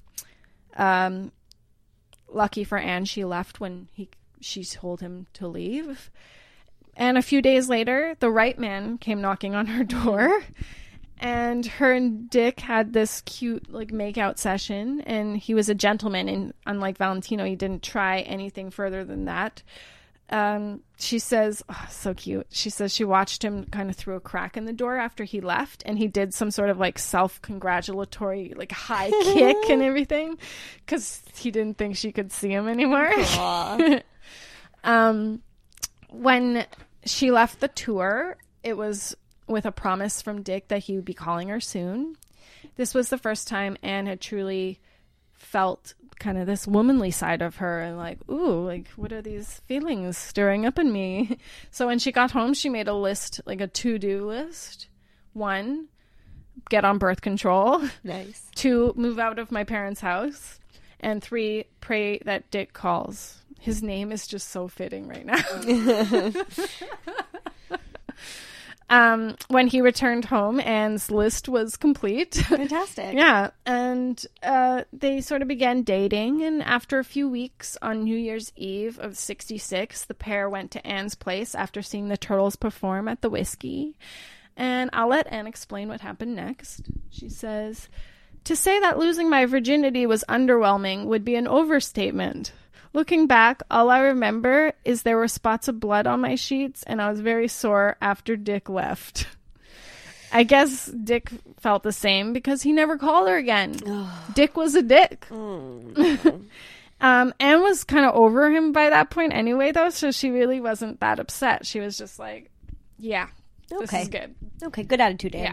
Um, lucky for Anne, she left when he she told him to leave. And a few days later, the right man came knocking on her door. And her and Dick had this cute, like, make-out session. And he was a gentleman. And unlike Valentino, he didn't try anything further than that. Um, she says, oh, so cute. She says she watched him kind of through a crack in the door after he left, and he did some sort of like self-congratulatory, like high kick and everything, because he didn't think she could see him anymore. um, when she left the tour, it was with a promise from Dick that he would be calling her soon. This was the first time Anne had truly felt kind of this womanly side of her, and like, ooh, like, what are these feelings stirring up in me? So when she got home, she made a list, like a to-do list. One, get on birth control. Nice. Two, move out of my parents' house. And three, pray that Dick calls. His name is just so fitting right now. Um, when he returned home, Anne's list was complete. Fantastic. Yeah. And uh, they sort of began dating. And after a few weeks, on New Year's Eve of sixty-six, the pair went to Anne's place after seeing the Turtles perform at the Whiskey. And I'll let Anne explain what happened next. She says, "To say that losing my virginity was underwhelming would be an overstatement. Looking back, all I remember is there were spots of blood on my sheets, and I was very sore after Dick left." I guess Dick felt the same because he never called her again. Dick was a dick. Oh, no. um, Anne was kind of over him by that point anyway, though, so she really wasn't that upset. She was just like, yeah, this Okay. is good. Okay, good attitude, Anne. Yeah.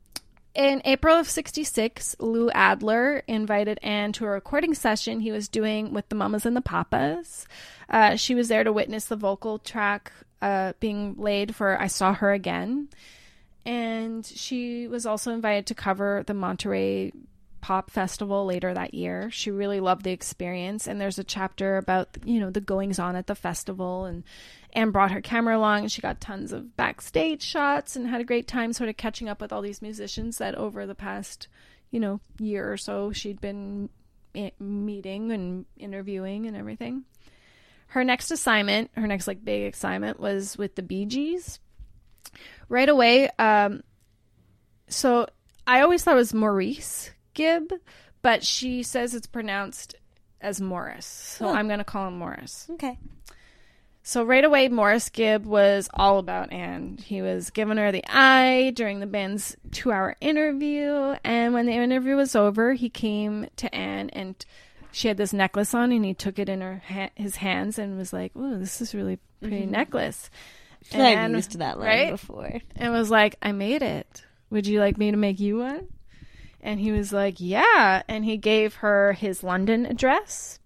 In April of sixty-six, Lou Adler invited Anne to a recording session he was doing with the Mamas and the Papas. Uh, she was there to witness the vocal track uh, being laid for I Saw Her Again. And she was also invited to cover the Monterey Pop Festival later that year. She really loved the experience. And there's a chapter about, you know, the goings on at the festival. And Anne brought her camera along, and she got tons of backstage shots and had a great time sort of catching up with all these musicians that over the past, you know, year or so she'd been meeting and interviewing and everything. Her next assignment, her next like big assignment was with the Bee Gees. Right away, um, so I always thought it was Maurice Gibb, but she says it's pronounced as Morris. So Oh. I'm going to call him Morris. Okay. So right away, Morris Gibb was all about Anne. He was giving her the eye during the band's two-hour interview. And when the interview was over, he came to Anne, and she had this necklace on, and he took it in her ha- his hands and was like, "Ooh, this is really pretty Mm-hmm. necklace." I've And- used to that line right? before. And was like, "I made it. Would you like me to make you one?" And he was like, "Yeah." And he gave her his London address.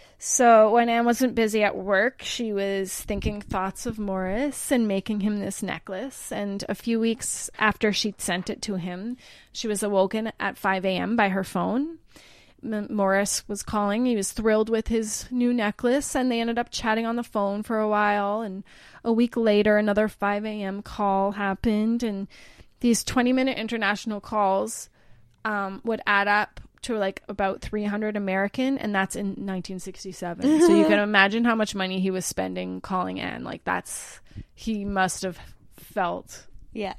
So when Anne wasn't busy at work, she was thinking thoughts of Morris and making him this necklace. And a few weeks after she'd sent it to him, she was awoken at five a.m. by her phone. M- Morris was calling. He was thrilled with his new necklace, and they ended up chatting on the phone for a while. And a week later, another five a.m. call happened, and these twenty-minute international calls um, would add up to like about three hundred American, and that's in nineteen sixty-seven. So you can imagine how much money he was spending calling Anne. Like that's, he must have felt. Yeah.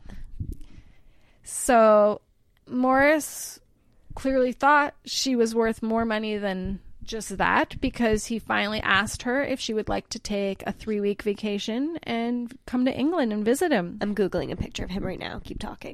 So Morris clearly thought she was worth more money than just that, because he finally asked her if she would like to take a three-week vacation and come to England and visit him. I'm Googling a picture of him right now. Keep talking.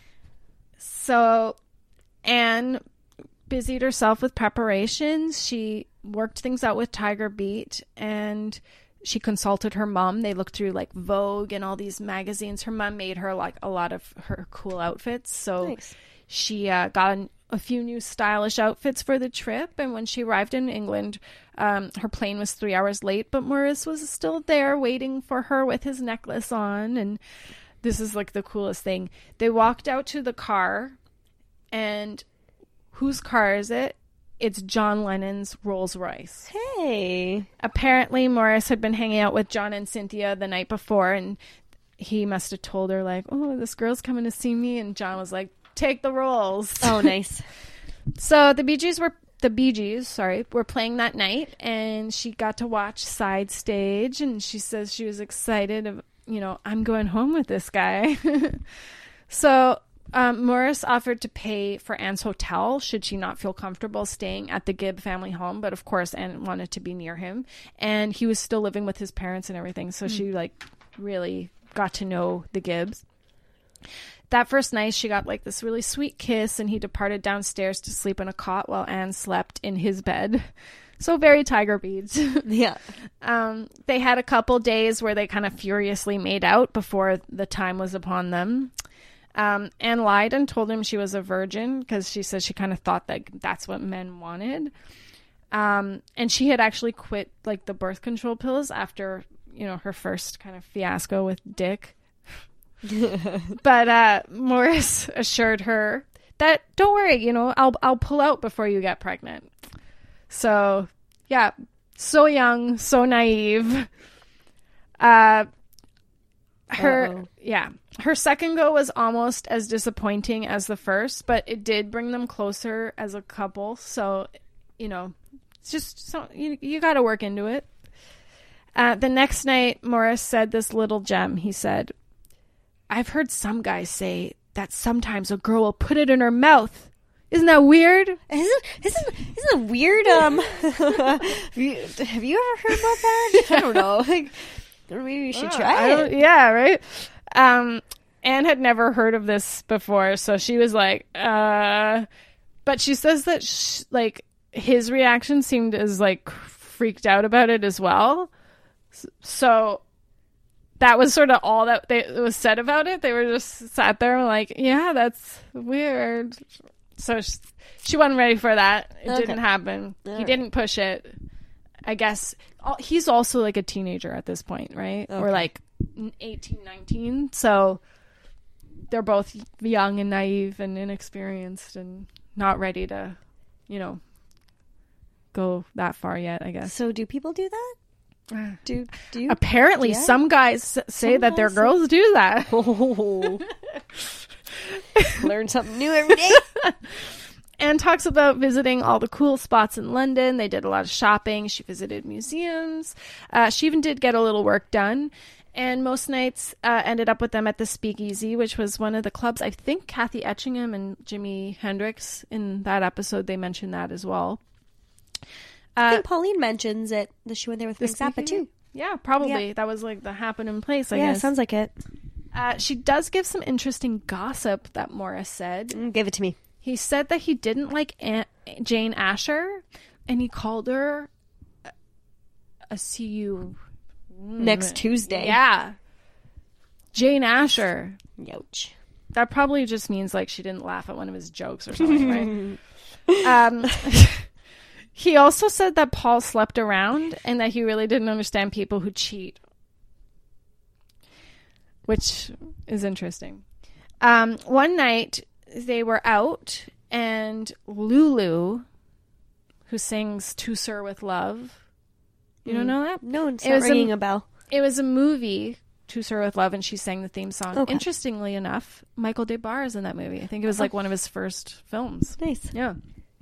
So Anne busied herself with preparations. She worked things out with Tiger Beat, and she consulted her mom. They looked through like Vogue and all these magazines. Her mom made her like a lot of her cool outfits. So Nice. she uh, got an, a few new stylish outfits for the trip. And when she arrived in England, um, her plane was three hours late, but Morris was still there waiting for her with his necklace on. And this is like the coolest thing. They walked out to the car, and whose car is it? It's John Lennon's Rolls Royce. Hey. Apparently, Morris had been hanging out with John and Cynthia the night before, and he must have told her, like, "Oh, this girl's coming to see me." And John was like, "Take the rolls." Oh, nice. So the Bee Gees were the Bee Gees, sorry, were playing that night, and she got to watch side stage, and she says she was excited of, you know, I'm going home with this guy. So um, Morris offered to pay for Anne's hotel should she not feel comfortable staying at the Gibb family home, but of course Anne wanted to be near him, and he was still living with his parents and everything, so mm. she like really got to know the Gibbs. That first night, she got like this really sweet kiss, and he departed downstairs to sleep in a cot while Anne slept in his bed. So very Tiger Beats. Yeah. Um, they had a couple days where they kind of furiously made out before the time was upon them. Um, Anne lied and told him she was a virgin because she said she kind of thought that that's what men wanted. Um, and she had actually quit like the birth control pills after, you know, her first kind of fiasco with Dick. But uh, Morris assured her that, don't worry, you know, I'll I'll pull out before you get pregnant. So, yeah, so young, so naive. Uh, her, Uh-oh. yeah, her second go was almost as disappointing as the first, but it did bring them closer as a couple. So, you know, it's just so you you got to work into it. Uh, the next night, Morris said this little gem. He said, I've heard some guys say that sometimes a girl will put it in her mouth. Isn't that weird? Isn't isn't isn't it weird? Um, have, you, have you ever heard about that? I don't know. Like, maybe you should Oh, try I don't- it. Yeah, right. Um, Anne had never heard of this before, so she was like, uh. But she says that sh- like his reaction seemed as like freaked out about it as well. S- So that was sort of all that they it was said about it. They were just sat there like, yeah, that's weird. So she, she wasn't ready for that. It Okay. didn't happen. All he right. didn't push it. I guess al- he's also like a teenager at this point, right? Or Okay. like eighteen, nineteen. So they're both young and naive and inexperienced and not ready to, you know, go that far yet, I guess. So do people do that? Do do you? Apparently, Yeah. some guys s- say Some that their guys- girls do that. Oh. Learn something new every day. Anne talks about visiting all the cool spots in London. They did a lot of shopping. She visited museums. Uh, she even did get a little work done. And most nights uh, ended up with them at the Speakeasy, which was one of the clubs. I think Kathy Etchingham and Jimi Hendrix, in that episode, they mentioned that as well. I Uh, think Pauline mentions it. That she went there with the Frank Zappa Speakeasy? too. Yeah, probably. Yeah. That was like the happening place, I yeah, guess. sounds like it. Uh, she does give some interesting gossip that Morris said. Mm, give it to me. He said that he didn't like Aunt Jane Asher, and he called her a, a see you Next Tuesday. Yeah, Jane Asher. Ouch. That probably just means like she didn't laugh at one of his jokes or something, right? Um, he also said that Paul slept around and that he really didn't understand people who cheat, which is interesting. Um, one night they were out and Lulu, who sings To Sir With Love, you don't know that? No, it's It not was a- ringing a bell. It was a movie, To Sir With Love, and she sang the theme song. Okay. Interestingly enough, Michael DeBar is in that movie. I think it was like one of his first films. Nice. Yeah.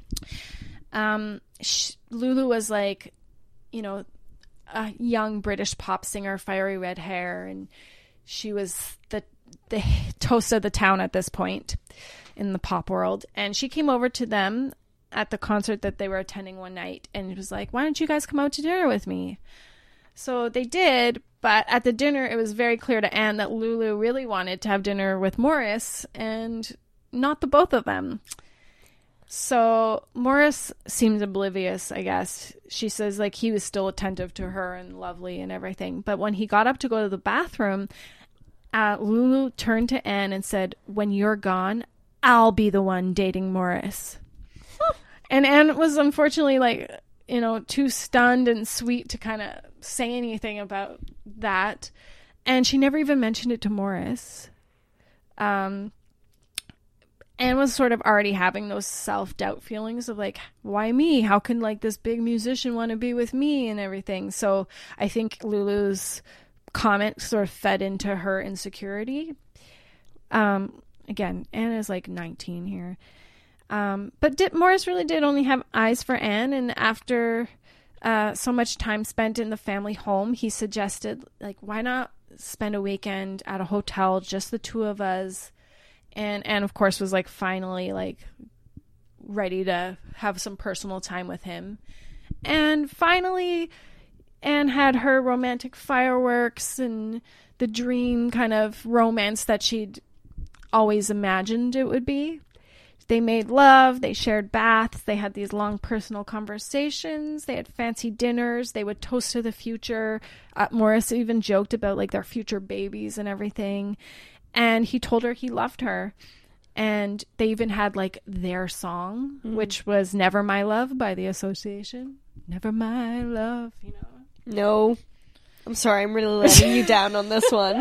Um, sh- Lulu was like, you know, a young British pop singer, fiery red hair, and she was the the toast of the town at this point in the pop world. And she came over to them at the concert that they were attending one night and was like, why don't you guys come out to dinner with me? So they did, but at the dinner, it was very clear to Anne that Lulu really wanted to have dinner with Morris and not the both of them. So Morris seemed oblivious, I guess. She says like he was still attentive to her and lovely and everything. But when he got up to go to the bathroom, uh, Lulu turned to Anne and said, when you're gone, I'll be the one dating Morris. And Anne was unfortunately like, you know, too stunned and sweet to kind of say anything about that. And she never even mentioned it to Morris. Um, Anne was sort of already having those self-doubt feelings of like, why me? How can like this big musician want to be with me and everything? So I think Lulu's comment sort of fed into her insecurity. Um, again, Anne is like nineteen here. Um, but did, Morris really did only have eyes for Anne, and after uh, so much time spent in the family home, he suggested, like, why not spend a weekend at a hotel, just the two of us? And Anne, of course, was, like, finally, like, ready to have some personal time with him. And finally, Anne had her romantic fireworks and the dream kind of romance that she'd always imagined it would be. They made love, they shared baths, they had these long personal conversations, they had fancy dinners, they would toast to the future. Uh, Morris even joked about like their future babies and everything. And he told her he loved her. And they even had like their song, mm. which was Never My Love by The Association. Never My Love, you know. No. I'm sorry, I'm really letting you down on this one.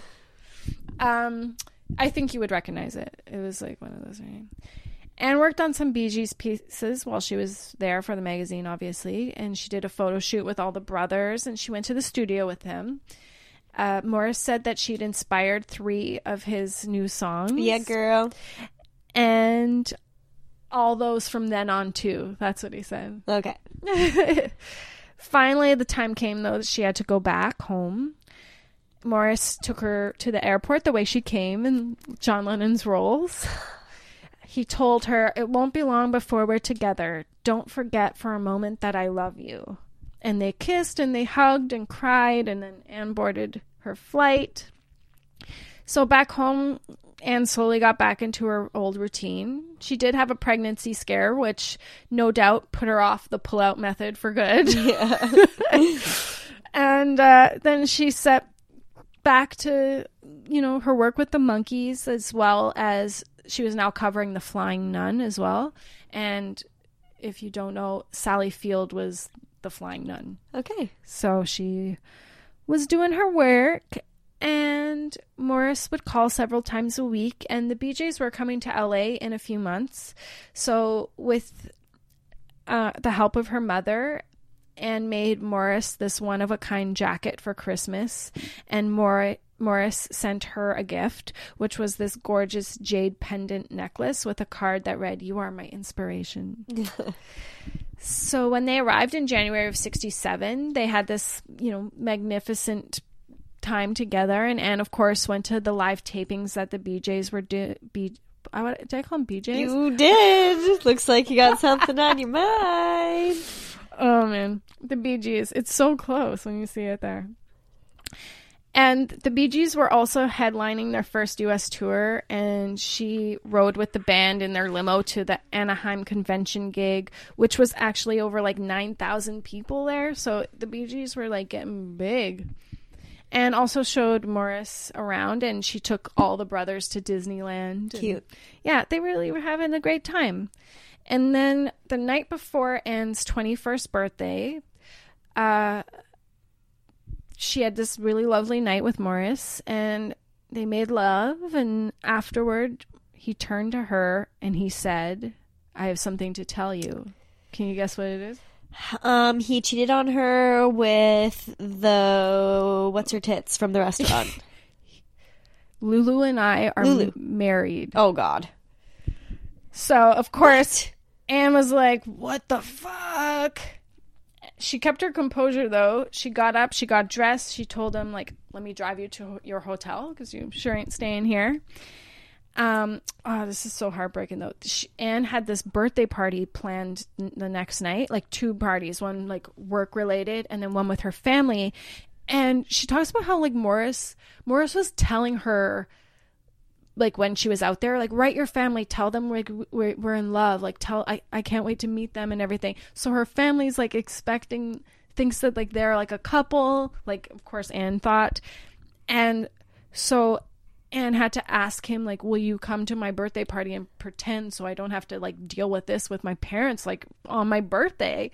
Um... I think you would recognize it. It was like one of those, right? Anne worked on some Bee Gees pieces while she was there for the magazine, obviously. And she did a photo shoot with all the brothers, and she went to the studio with him. Uh, Morris said that she'd inspired three of his new songs. Yeah, girl. And all those from then on, too. That's what he said. Okay. Finally, the time came, though, that she had to go back home. Morris took her to the airport the way she came in John Lennon's roles. He told her, "It won't be long before we're together. Don't forget for a moment that I love you." And they kissed and they hugged and cried, and then Anne boarded her flight. So back home, Anne slowly got back into her old routine. She did have a pregnancy scare, which no doubt put her off the pull-out method for good. Yeah. And uh, then she set back to, you know, her work with the monkeys, as well as she was now covering The Flying Nun as well. And if you don't know, Sally Field was the Flying Nun. Okay. So she was doing her work, and Morris would call several times a week, and the B Js were coming to L A in a few months. So with uh, the help of her mother, Anne made Morris this one-of-a-kind jacket for Christmas, and Mor- Morris sent her a gift, which was this gorgeous jade pendant necklace with a card that read, "You are my inspiration." So when they arrived in January of sixty-seven, they had this, you know, magnificent time together. And Anne, of course, went to the live tapings that the B Js were doing. B- I, what, did I call them B Js? You did. Looks like you got something on your mind. Oh, man. The Bee Gees. It's so close when you see it there. And the Bee Gees were also headlining their first U S tour, and she rode with the band in their limo to the Anaheim convention gig, which was actually over like nine thousand people there. So the Bee Gees were like getting big. And also showed Morris around, and she took all the brothers to Disneyland. Cute. And, yeah, they really were having a great time. And then the night before Anne's twenty-first birthday, uh, she had this really lovely night with Morris, and they made love. And afterward, he turned to her and he said, "I have something to tell you." Can you guess what it is? Um, he cheated on her with the what's her tits from the restaurant. Lulu and I are Lulu. m- married. Oh God. So, of course, what? Anne was like, "What the fuck?" She kept her composure, though. She got up, she got dressed. She told him, like, "Let me drive you to your hotel, because you sure ain't staying here." Um, oh, this is so heartbreaking, though. She, Anne had this birthday party planned n- the next night, like two parties, one like work-related and then one with her family. And she talks about how, like, Morris, Morris was telling her, like, when she was out there, like, "Write your family, tell them we're, we're, we're in love, like, tell, I, I can't wait to meet them," and everything. So her family's, like, expecting, thinks that, like, they're, like, a couple, like, of course, Anne thought. And so Anne had to ask him, like, "Will you come to my birthday party and pretend so I don't have to, like, deal with this with my parents, like, on my birthday?"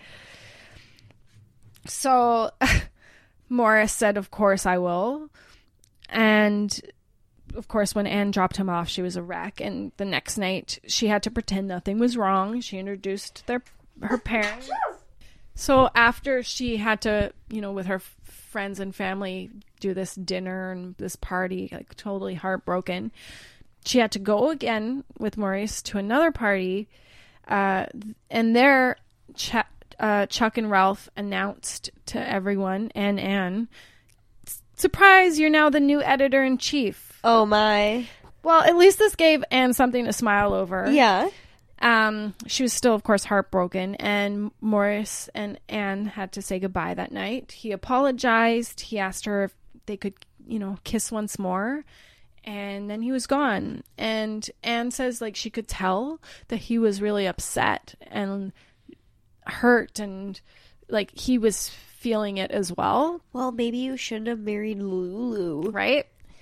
So Morris said, "Of course I will." And of course, when Anne dropped him off, she was a wreck. And the next night, she had to pretend nothing was wrong. She introduced their her parents. So after she had to, you know, with her f- friends and family, do this dinner and this party, like totally heartbroken, she had to go again with Maurice to another party. Uh, and there, Ch- uh, Chuck and Ralph announced to everyone and Anne, "Surprise, you're now the new editor-in-chief." Oh my. Well, at least this gave Anne something to smile over. Yeah. Um, she was still, of course, heartbroken, and Morris and Anne had to say goodbye that night. He apologized. He asked her if they could, you know, kiss once more, and then he was gone. And Anne says, like, she could tell that he was really upset and hurt, and, like, he was feeling it as well. Well, maybe you shouldn't have married Lulu. Right?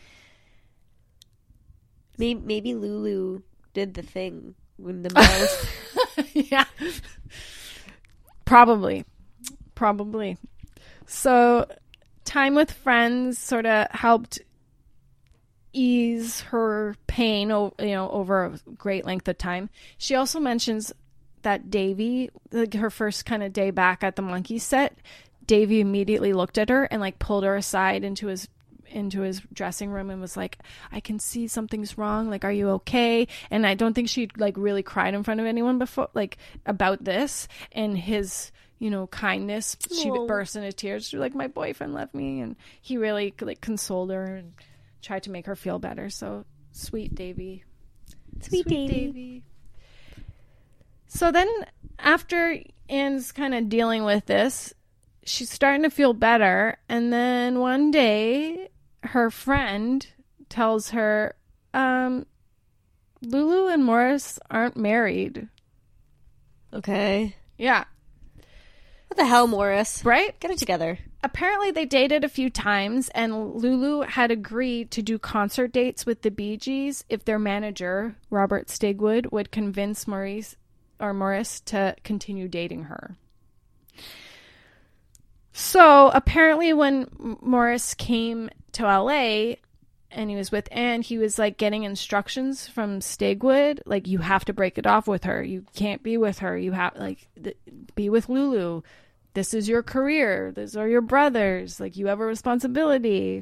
Maybe, maybe Lulu did the thing with the mouth. Yeah. Probably. Probably. So time with friends sort of helped ease her pain, you know, over a great length of time. She also mentions that Davy, like her first kind of day back at the monkey set, Davy immediately looked at her and like pulled her aside into his into his dressing room and was like, "I can see something's wrong. Like, are you okay?" And I don't think she like really cried in front of anyone before, like, about this. And his, you you know, kindness. She Whoa. burst into tears. She was like, my boyfriend left me. And he really like consoled her and tried to make her feel better. So sweet Davy. Sweet, Sweet Davy. Davy. So then after Anne's kind of dealing with this, she's starting to feel better. And then one day her friend tells her, um, Lulu and Morris aren't married. Okay. Yeah. What the hell, Morris? Right? Get it together. Apparently they dated a few times, and Lulu had agreed to do concert dates with the Bee Gees if their manager, Robert Stigwood, would convince Maurice or Morris to continue dating her. So apparently when Morris came to L A and he was with Anne, he was like getting instructions from Stigwood, like, you have to break it off with her. You can't be with her. You have like th- be with Lulu. This is your career. These are your brothers. Like, you have a responsibility.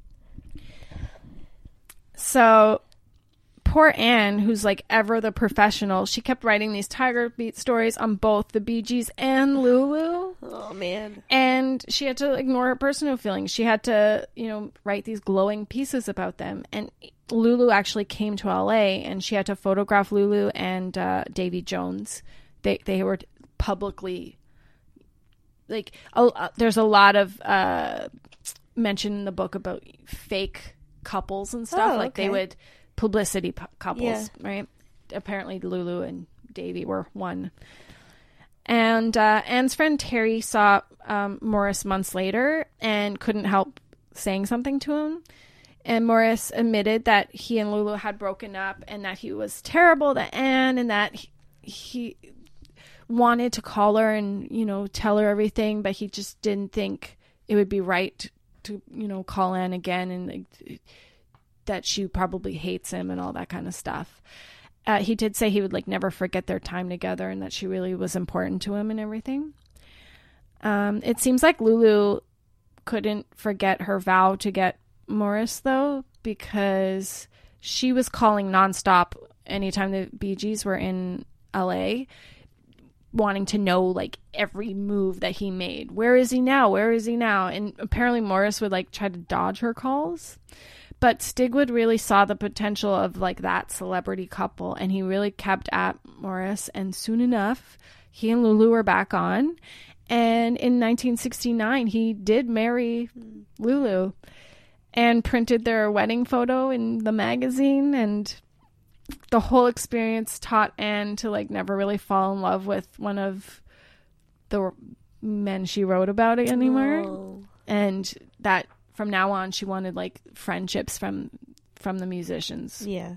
So poor Anne, who's like ever the professional, she kept writing these Tiger Beat stories on both the Bee Gees and Lulu. Oh, man. And she had to ignore her personal feelings. She had to, you know, write these glowing pieces about them. And Lulu actually came to L A and she had to photograph Lulu and uh, Davy Jones. They they were publicly, like, uh, there's a lot of uh, mention in the book about fake couples and stuff. Oh, like okay. they would publicity pu- couples, Yeah. right? Apparently Lulu and Davy were one. And uh, Anne's friend Terry saw um, Morris months later and couldn't help saying something to him. And Morris admitted that he and Lulu had broken up and that he was terrible to Anne and that he, he wanted to call her and, you know, tell her everything, but he just didn't think it would be right to, you know, call Anne again and like, that she probably hates him and all that kind of stuff. Uh, he did say he would like never forget their time together and that she really was important to him and everything. Um, it seems like Lulu couldn't forget her vow to get Morris, though, because she was calling nonstop anytime the Bee Gees were in L A, wanting to know like every move that he made. Where is he now? Where is he now? And apparently Morris would like try to dodge her calls. But Stigwood really saw the potential of like that celebrity couple, and he really kept at Morris. And soon enough, he and Lulu were back on. And in nineteen sixty-nine, he did marry Lulu and printed their wedding photo in the magazine. And the whole experience taught Anne to like never really fall in love with one of the men she wrote about it anymore. Oh. And that from now on, she wanted like friendships from from the musicians. Yeah.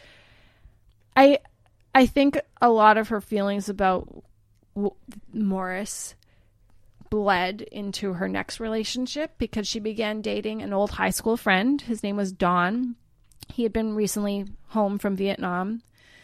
I I think a lot of her feelings about w- Morris bled into her next relationship because she began dating an old high school friend. His name was Don. He had been recently home from Vietnam.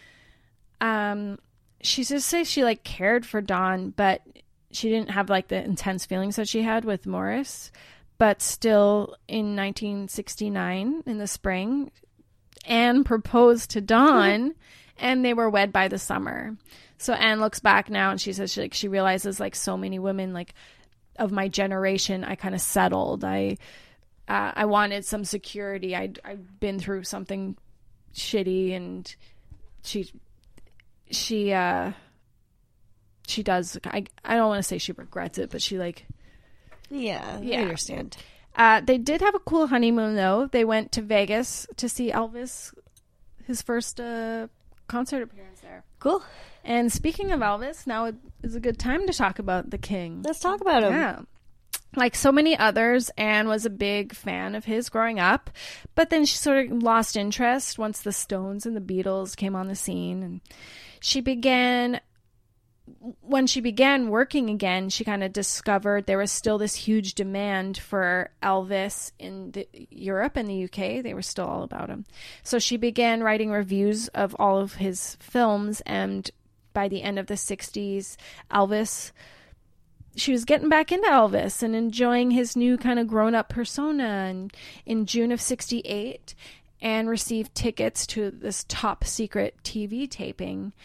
Um, she just says she like cared for Don, but she didn't have like the intense feelings that she had with Morris. But still, in nineteen sixty-nine, in the spring, Anne proposed to Don, and they were wed by the summer. So Anne looks back now, and she says she like she realizes like so many women like of my generation, I kind of settled. I uh, I wanted some security. I'd I'd been through something shitty, and she she uh she does. I I don't want to say she regrets it, but she like. Yeah, Yeah. I understand. Uh, they did have a cool honeymoon, though. They went to Vegas to see Elvis, his first uh, concert appearance there. Cool. And speaking of Elvis, now is a good time to talk about the King. Let's talk about him. Yeah. Like so many others, Anne was a big fan of his growing up, but then she sort of lost interest once the Stones and the Beatles came on the scene. And she began... When she began working again, she kind of discovered there was still this huge demand for Elvis in the, Europe and the U K. They were still all about him. So she began writing reviews of all of his films, and by the end of the sixties, Elvis, she was getting back into Elvis and enjoying his new kind of grown-up persona. And in June of sixty-eight, Anne received tickets to this top secret T V taping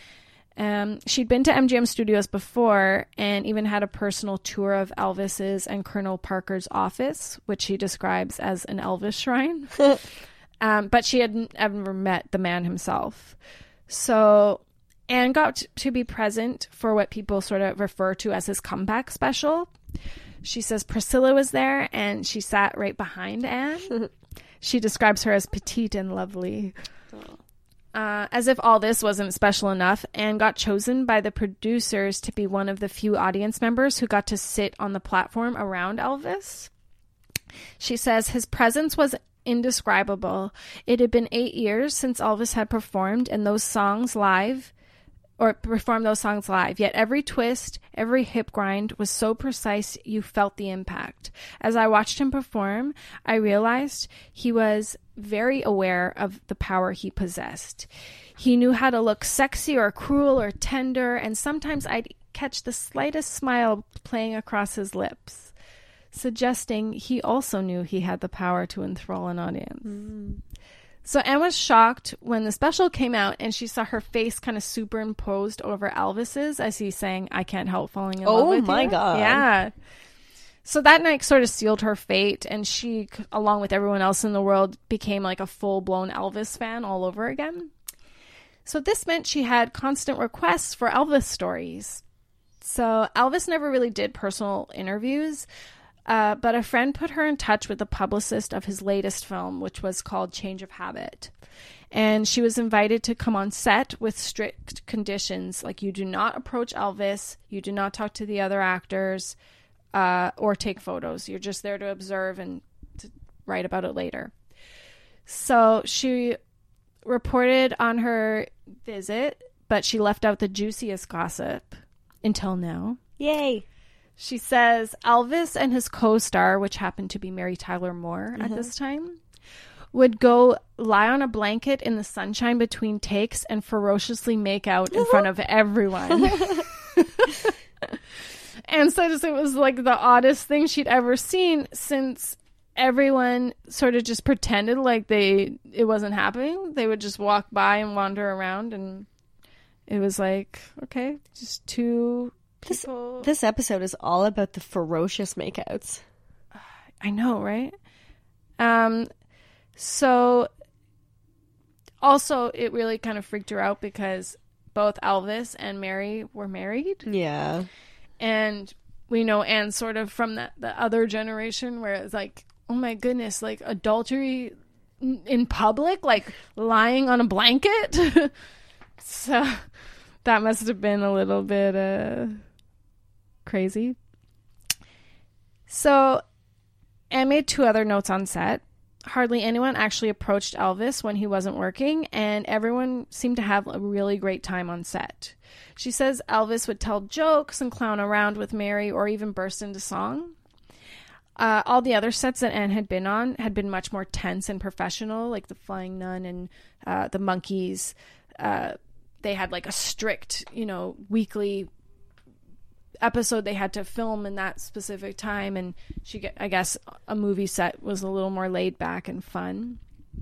Um, she'd been to M G M Studios before and even had a personal tour of Elvis's and Colonel Parker's office, which she describes as an Elvis shrine. um, but she hadn't ever met the man himself. So Anne got to be present for what people sort of refer to as his comeback special. She says Priscilla was there and she sat right behind Anne. She describes her as petite and lovely. Uh, as if all this wasn't special enough, Anne got chosen by the producers to be one of the few audience members who got to sit on the platform around Elvis. She says his presence was indescribable. It had been eight years since Elvis had performed and those songs live, or performed those songs live, yet every twist, every hip grind was so precise you felt the impact. As I watched him perform, I realized he was very aware of the power he possessed. He knew how to look sexy or cruel or tender, and sometimes I'd catch the slightest smile playing across his lips, suggesting he also knew he had the power to enthrall an audience. Mm. So Anne was shocked when the special came out and she saw her face kind of superimposed over Elvis's as he sang I Can't Help Falling in Love With You. Oh my God. Yeah. So that night sort of sealed her fate, and she, along with everyone else in the world, became like a full-blown Elvis fan all over again. So this meant she had constant requests for Elvis stories. So Elvis never really did personal interviews, uh, but a friend put her in touch with the publicist of his latest film, which was called Change of Habit. And she was invited to come on set with strict conditions, like you do not approach Elvis, you do not talk to the other actors, Uh, or take photos. You're just there to observe and to write about it later. So she reported on her visit, but she left out the juiciest gossip until now. Yay. She says Elvis and his co-star, which happened to be Mary Tyler Moore mm-hmm. at this time, would go lie on a blanket in the sunshine between takes and ferociously make out in front of everyone. And so it was like the oddest thing she'd ever seen, since everyone sort of just pretended like they it wasn't happening. They would just walk by and wander around, and it was like, okay, just two people. This, this episode is all about the ferocious makeouts. I know, right? Um, so also it really kind of freaked her out because both Elvis and Mary were married. Yeah. And we know Anne sort of from that the other generation where it's like, oh my goodness, like adultery in public, like lying on a blanket. So that must have been a little bit uh, crazy. So Anne made two other notes on set. Hardly anyone actually approached Elvis when he wasn't working, and everyone seemed to have a really great time on set. She says Elvis would tell jokes and clown around with Mary or even burst into song. Uh, all the other sets that Anne had been on had been much more tense and professional, like the Flying Nun and uh, the Monkees. Uh, they had like a strict, you know, weekly episode they had to film in that specific time, and she I guess a movie set was a little more laid back and fun.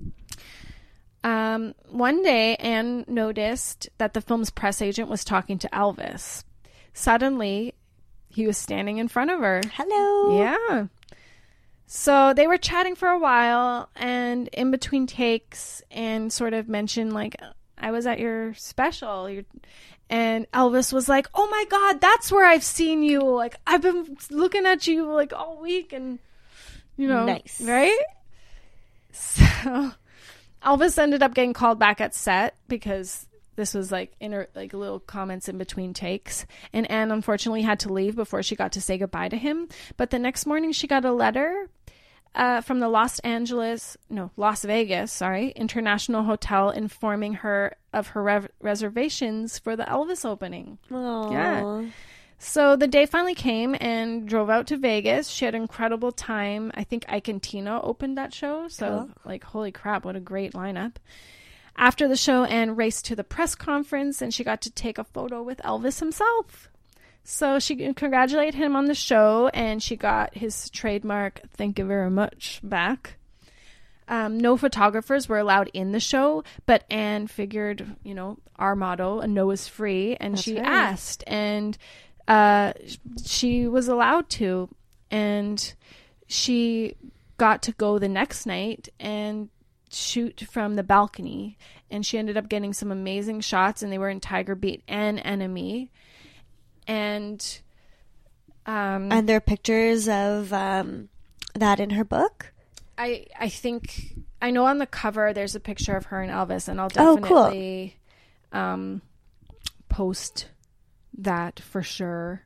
Um, one day Anne noticed that the film's press agent was talking to Elvis. Suddenly he was standing in front of her. Hello. Yeah. So they were chatting for a while, and in between takes Anne sort of mentioned like, I was at your special. You're... And Elvis was like, oh my God, that's where I've seen you. Like, I've been looking at you like all week, and, you know, nice. Right? So Elvis ended up getting called back at set because this was like inner, like little comments in between takes. And Anne unfortunately had to leave before she got to say goodbye to him. But the next morning she got a letter Uh, from the Los Angeles, no, Las Vegas, sorry, International Hotel informing her of her rev- reservations for the Elvis opening. Aww. Yeah. So the day finally came and drove out to Vegas. She had an incredible time. I think Ike and Tina opened that show. So, cool. like, holy crap, what a great lineup. After the show, Anne raced to the press conference and she got to take a photo with Elvis himself. So she congratulated him on the show, and she got his trademark "thank you very much" back. Um, no photographers were allowed in the show, but Anne figured, you know, our motto, a no is free, and That's she right. asked, and uh, she was allowed to, and she got to go the next night and shoot from the balcony, and she ended up getting some amazing shots, and they were in Tiger Beat and Enemy, and um, And there are pictures of um, that in her book? I I think I know on the cover there's a picture of her and Elvis, and I'll Oh, cool. definitely um, post that for sure.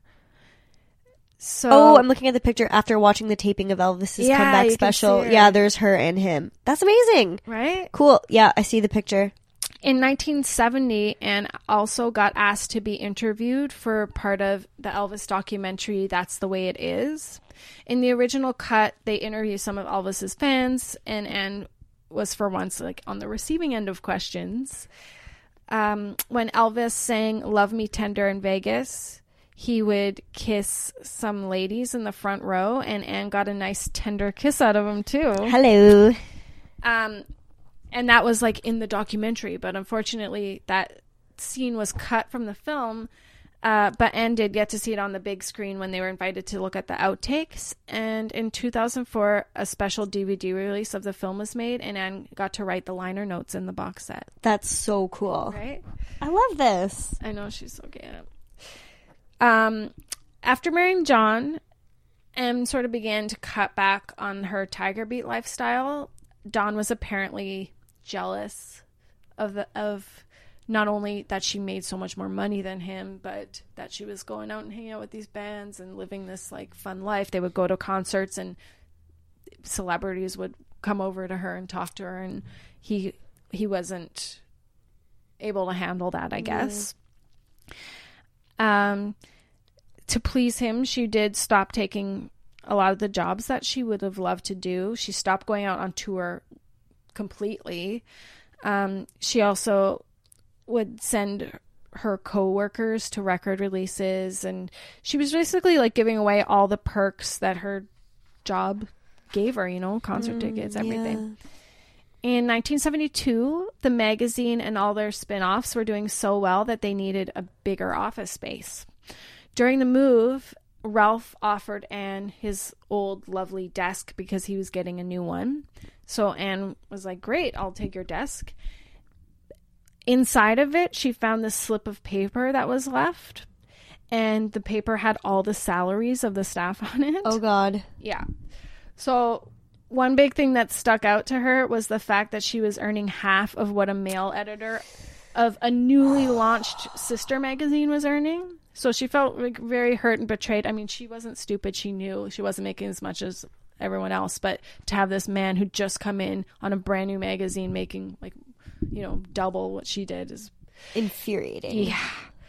So Oh, I'm looking at the picture after watching the taping of Elvis's Yeah, comeback you can special. see her. Yeah, there's her and him. That's amazing. right? Cool. Yeah, I see the picture. In nineteen seventy, Anne also got asked to be interviewed for part of the Elvis documentary, That's the Way It Is. In the original cut, they interview some of Elvis's fans, and Anne was for once like on the receiving end of questions. Um, when Elvis sang Love Me Tender in Vegas, he would kiss some ladies in the front row, and Anne got a nice tender kiss out of him too. Hello. Um, and that was like in the documentary, but unfortunately that scene was cut from the film. Uh, but Anne did get to see it on the big screen when they were invited to look at the outtakes. And in two thousand four, a special D V D release of the film was made, and Anne got to write the liner notes in the box set. That's so cool. Right? I love this. I know, she's so gay. Um, after marrying John, Anne sort of began to cut back on her Tiger Beat lifestyle. Don was apparently jealous of the of not only that she made so much more money than him, but that she was going out and hanging out with these bands and living this like fun life. They would go to concerts, and celebrities would come over to her and talk to her, and he he wasn't able to handle that, I guess. Um, to please him, she did stop taking a lot of the jobs that she would have loved to do. She stopped going out on tour completely. Um, she also would send her co-workers to record releases, and she was basically like giving away all the perks that her job gave her, you know, concert mm, tickets, everything. Yeah. In nineteen seventy-two, the magazine and all their spin-offs were doing so well that they needed a bigger office space. During the move, Ralph offered Anne his old lovely desk because he was getting a new one. So Anne was like, great, I'll take your desk. Inside of it, she found this slip of paper that was left, and the paper had all the salaries of the staff on it. Oh, God. Yeah. So one big thing that stuck out to her was the fact that she was earning half of what a male editor of a newly launched sister magazine was earning. So she felt like very hurt and betrayed. I mean, she wasn't stupid. She knew she wasn't making as much as everyone else, but to have this man who just come in on a brand new magazine making like, you know, double what she did is infuriating. Yeah.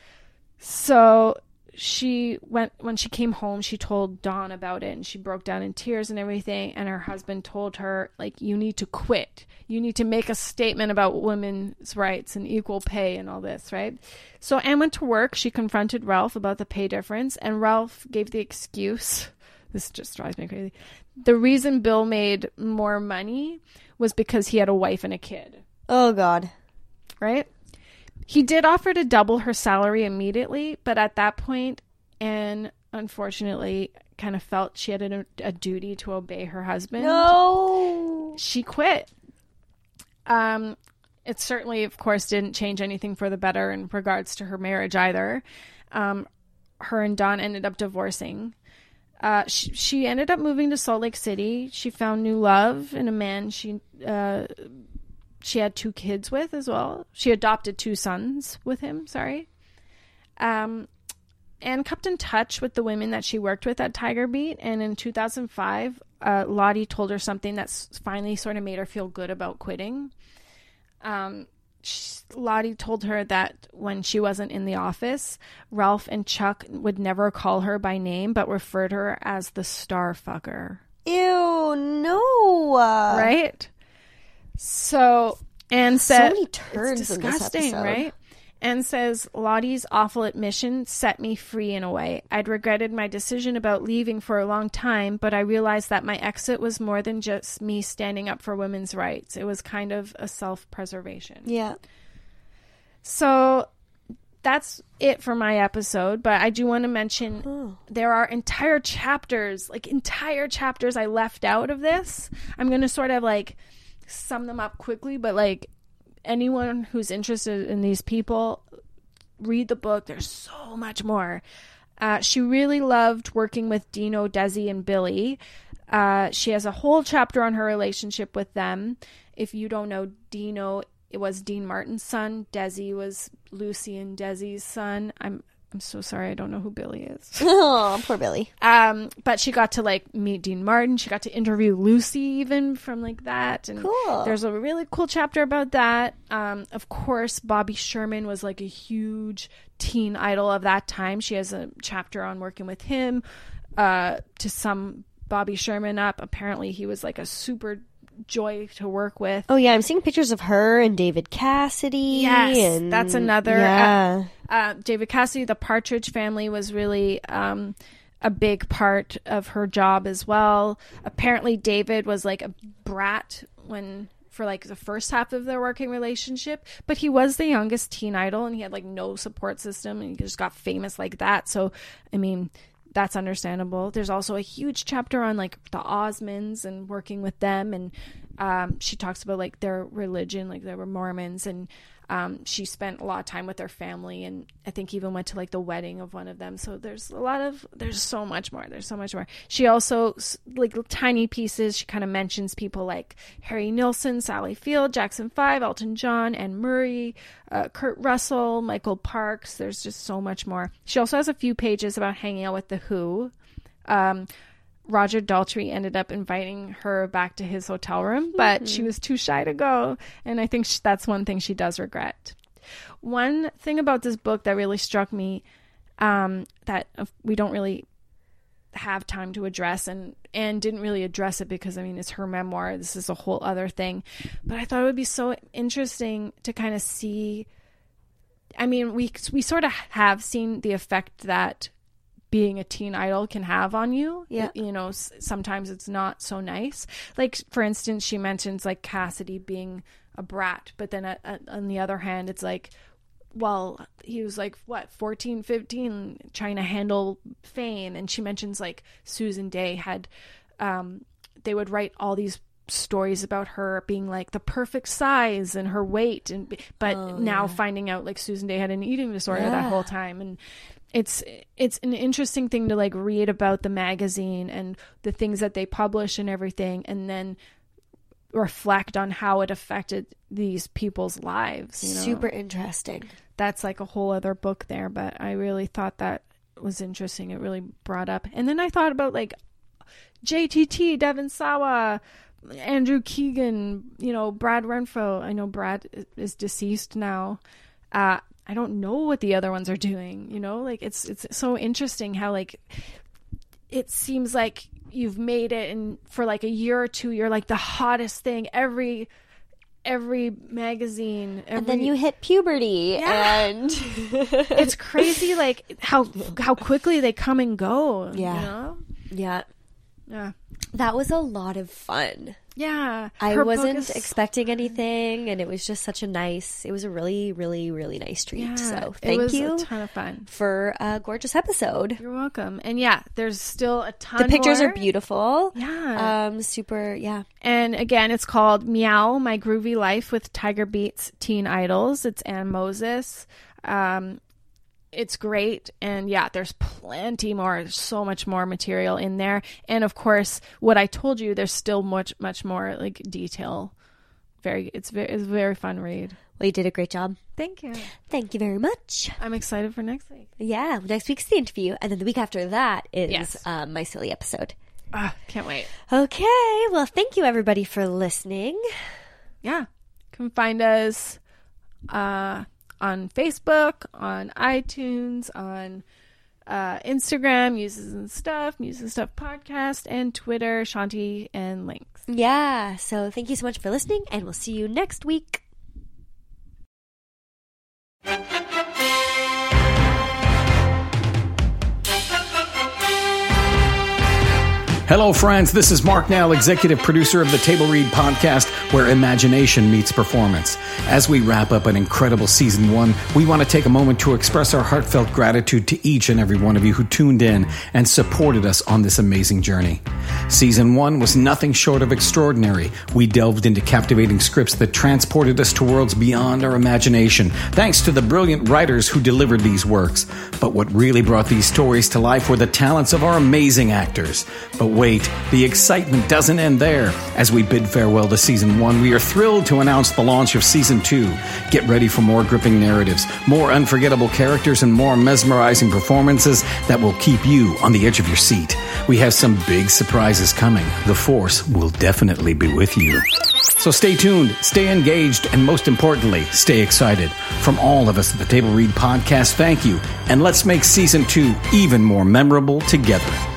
So she went, when she came home, she told Dawn about it, and she broke down in tears and everything. And her husband told her, like, you need to quit. You need to make a statement about women's rights and equal pay and all this, right? So Anne went to work. She confronted Ralph about the pay difference, and Ralph gave the excuse. This just drives me crazy. The reason Bill made more money was because he had a wife and a kid. Oh, God. Right? He did offer to double her salary immediately, but at that point, Anne, unfortunately, kind of felt she had a, a duty to obey her husband. No! She quit. Um, it certainly, of course, didn't change anything for the better in regards to her marriage either. Um, her and Don ended up divorcing. Uh, she, she ended up moving to Salt Lake City. She found new love in a man she... Uh, She had two kids with as well. She adopted two sons with him, sorry. Um, Anne kept in touch with the women that she worked with at Tiger Beat. And in two thousand five, uh, Lottie told her something that's finally sort of made her feel good about quitting. Um, she, Lottie told her that when she wasn't in the office, Ralph and Chuck would never call her by name, but referred to her as the star fucker. Ew, no. Right? So Anne said, so many turns it's disgusting, in this episode. right? Anne says, Lottie's awful admission set me free in a way. I'd regretted my decision about leaving for a long time, but I realized that my exit was more than just me standing up for women's rights. It was kind of a self-preservation. Yeah. So that's it for my episode, but I do want to mention oh. there are entire chapters, like entire chapters I left out of this. I'm going to sort of like sum them up quickly, but like anyone who's interested in these people, read the book. There's so much more. Uh, she really loved working with Dino, Desi, and Billy. Uh, she has a whole chapter on her relationship with them. If you don't know, Dino, it was Dean Martin's son. Desi was Lucy and Desi's son. I'm I'm so sorry, I don't know who Billy is. Oh, poor Billy. Um, but she got to like meet Dean Martin. She got to interview Lucy even from like that. And cool. There's a really cool chapter about that. Um, of course, Bobby Sherman was like a huge teen idol of that time. She has a chapter on working with him. Uh, to sum Bobby Sherman up, apparently he was like a super joy to work with. Oh yeah, I'm seeing pictures of her and David Cassidy. Yes, and, that's another. Yeah. Uh, uh, David Cassidy, the Partridge Family was really um, a big part of her job as well. Apparently, David was like a brat when for like the first half of their working relationship, but he was the youngest teen idol, and he had like no support system, and he just got famous like that. So, I mean, that's understandable. There's also a huge chapter on like the Osmonds and working with them, and um, she talks about like their religion, like they were Mormons, and um, she spent a lot of time with their family, and I think even went to like the wedding of one of them. So there's a lot of there's so much more. There's so much more. She also like tiny pieces. She kind of mentions people like Harry Nilsson, Sally Field, Jackson Five, Elton John, Anne Murray, uh, Kurt Russell, Michael Parks. There's just so much more. She also has a few pages about hanging out with the Who. Um, Roger Daltrey ended up inviting her back to his hotel room, but mm-hmm. she was too shy to go. And I think she, that's one thing she does regret. One thing about this book that really struck me um, that we don't really have time to address, and and didn't really address it because, I mean, it's her memoir. This is a whole other thing. But I thought it would be so interesting to kind of see. I mean, we we sort of have seen the effect that being a teen idol can have on you. Yeah. You know, s- sometimes it's not so nice. Like, for instance, she mentions like Cassidy being a brat, but then at, at, on the other hand, it's like, well, he was like, what, fourteen, fifteen, trying to handle fame. And she mentions like Susan Day had, um, they would write all these stories about her being like the perfect size and her weight. And, but oh, now yeah. finding out like Susan Day had an eating disorder yeah. that whole time. And it's, it's an interesting thing to like read about the magazine and the things that they publish and everything. And then reflect on how it affected these people's lives. You know? Super interesting. That's like a whole other book there, but I really thought that was interesting. It really brought up. And then I thought about like J T T, Devon Sawa, Andrew Keegan, you know, Brad Renfro. I know Brad is deceased now. Uh, I don't know what the other ones are doing, you know, like it's, it's so interesting how like, it seems like you've made it and for like a year or two, you're like the hottest thing every, every magazine. Every... And then you hit puberty yeah. and it's crazy. Like how, how quickly they come and go. Yeah. You know? Yeah. Yeah. That was a lot of fun. Yeah. I Her wasn't is... expecting anything, and it was just such a nice, it was a really, really, really nice treat. Yeah, so thank it was you a ton of fun. for a gorgeous episode. You're welcome. And yeah, there's still a ton The pictures more. are beautiful. Yeah. Um, super, yeah. And again, it's called Meow, My Groovy Life with Tiger Beats Teen Idols. It's Ann Moses. Um, it's great. And yeah, there's plenty more. There's so much more material in there. And of course, what I told you, there's still much, much more like detail. Very, it's very, it's a very fun read. Well, you did a great job. Thank you. Thank you very much. I'm excited for next week. Yeah, next week's the interview, and then the week after that is Yes. um, my silly episode. Ah, can't wait. Okay, well, thank you everybody for listening. Yeah. You can find us uh, on Facebook, on iTunes, on uh, Instagram, Muses and Stuff, Muses and Stuff Podcast, and Twitter, Shanti and Links. Yeah, so thank you so much for listening, and we'll see you next week. Thank you. Hello, friends. This is Mark Nell, executive producer of the Table Read podcast, where imagination meets performance. As we wrap up an incredible season one, we want to take a moment to express our heartfelt gratitude to each and every one of you who tuned in and supported us on this amazing journey. Season one was nothing short of extraordinary. We delved into captivating scripts that transported us to worlds beyond our imagination, thanks to the brilliant writers who delivered these works. But what really brought these stories to life were the talents of our amazing actors. But wait, the excitement doesn't end there. As we bid farewell to season one, we are thrilled to announce the launch of season two. Get ready for more gripping narratives, more unforgettable characters, and more mesmerizing performances that will keep you on the edge of your seat. We have some big surprises coming. The Force will definitely be with you. So stay tuned, stay engaged, and most importantly, stay excited. From all of us at the Table Read podcast, thank you, and let's make season two even more memorable together.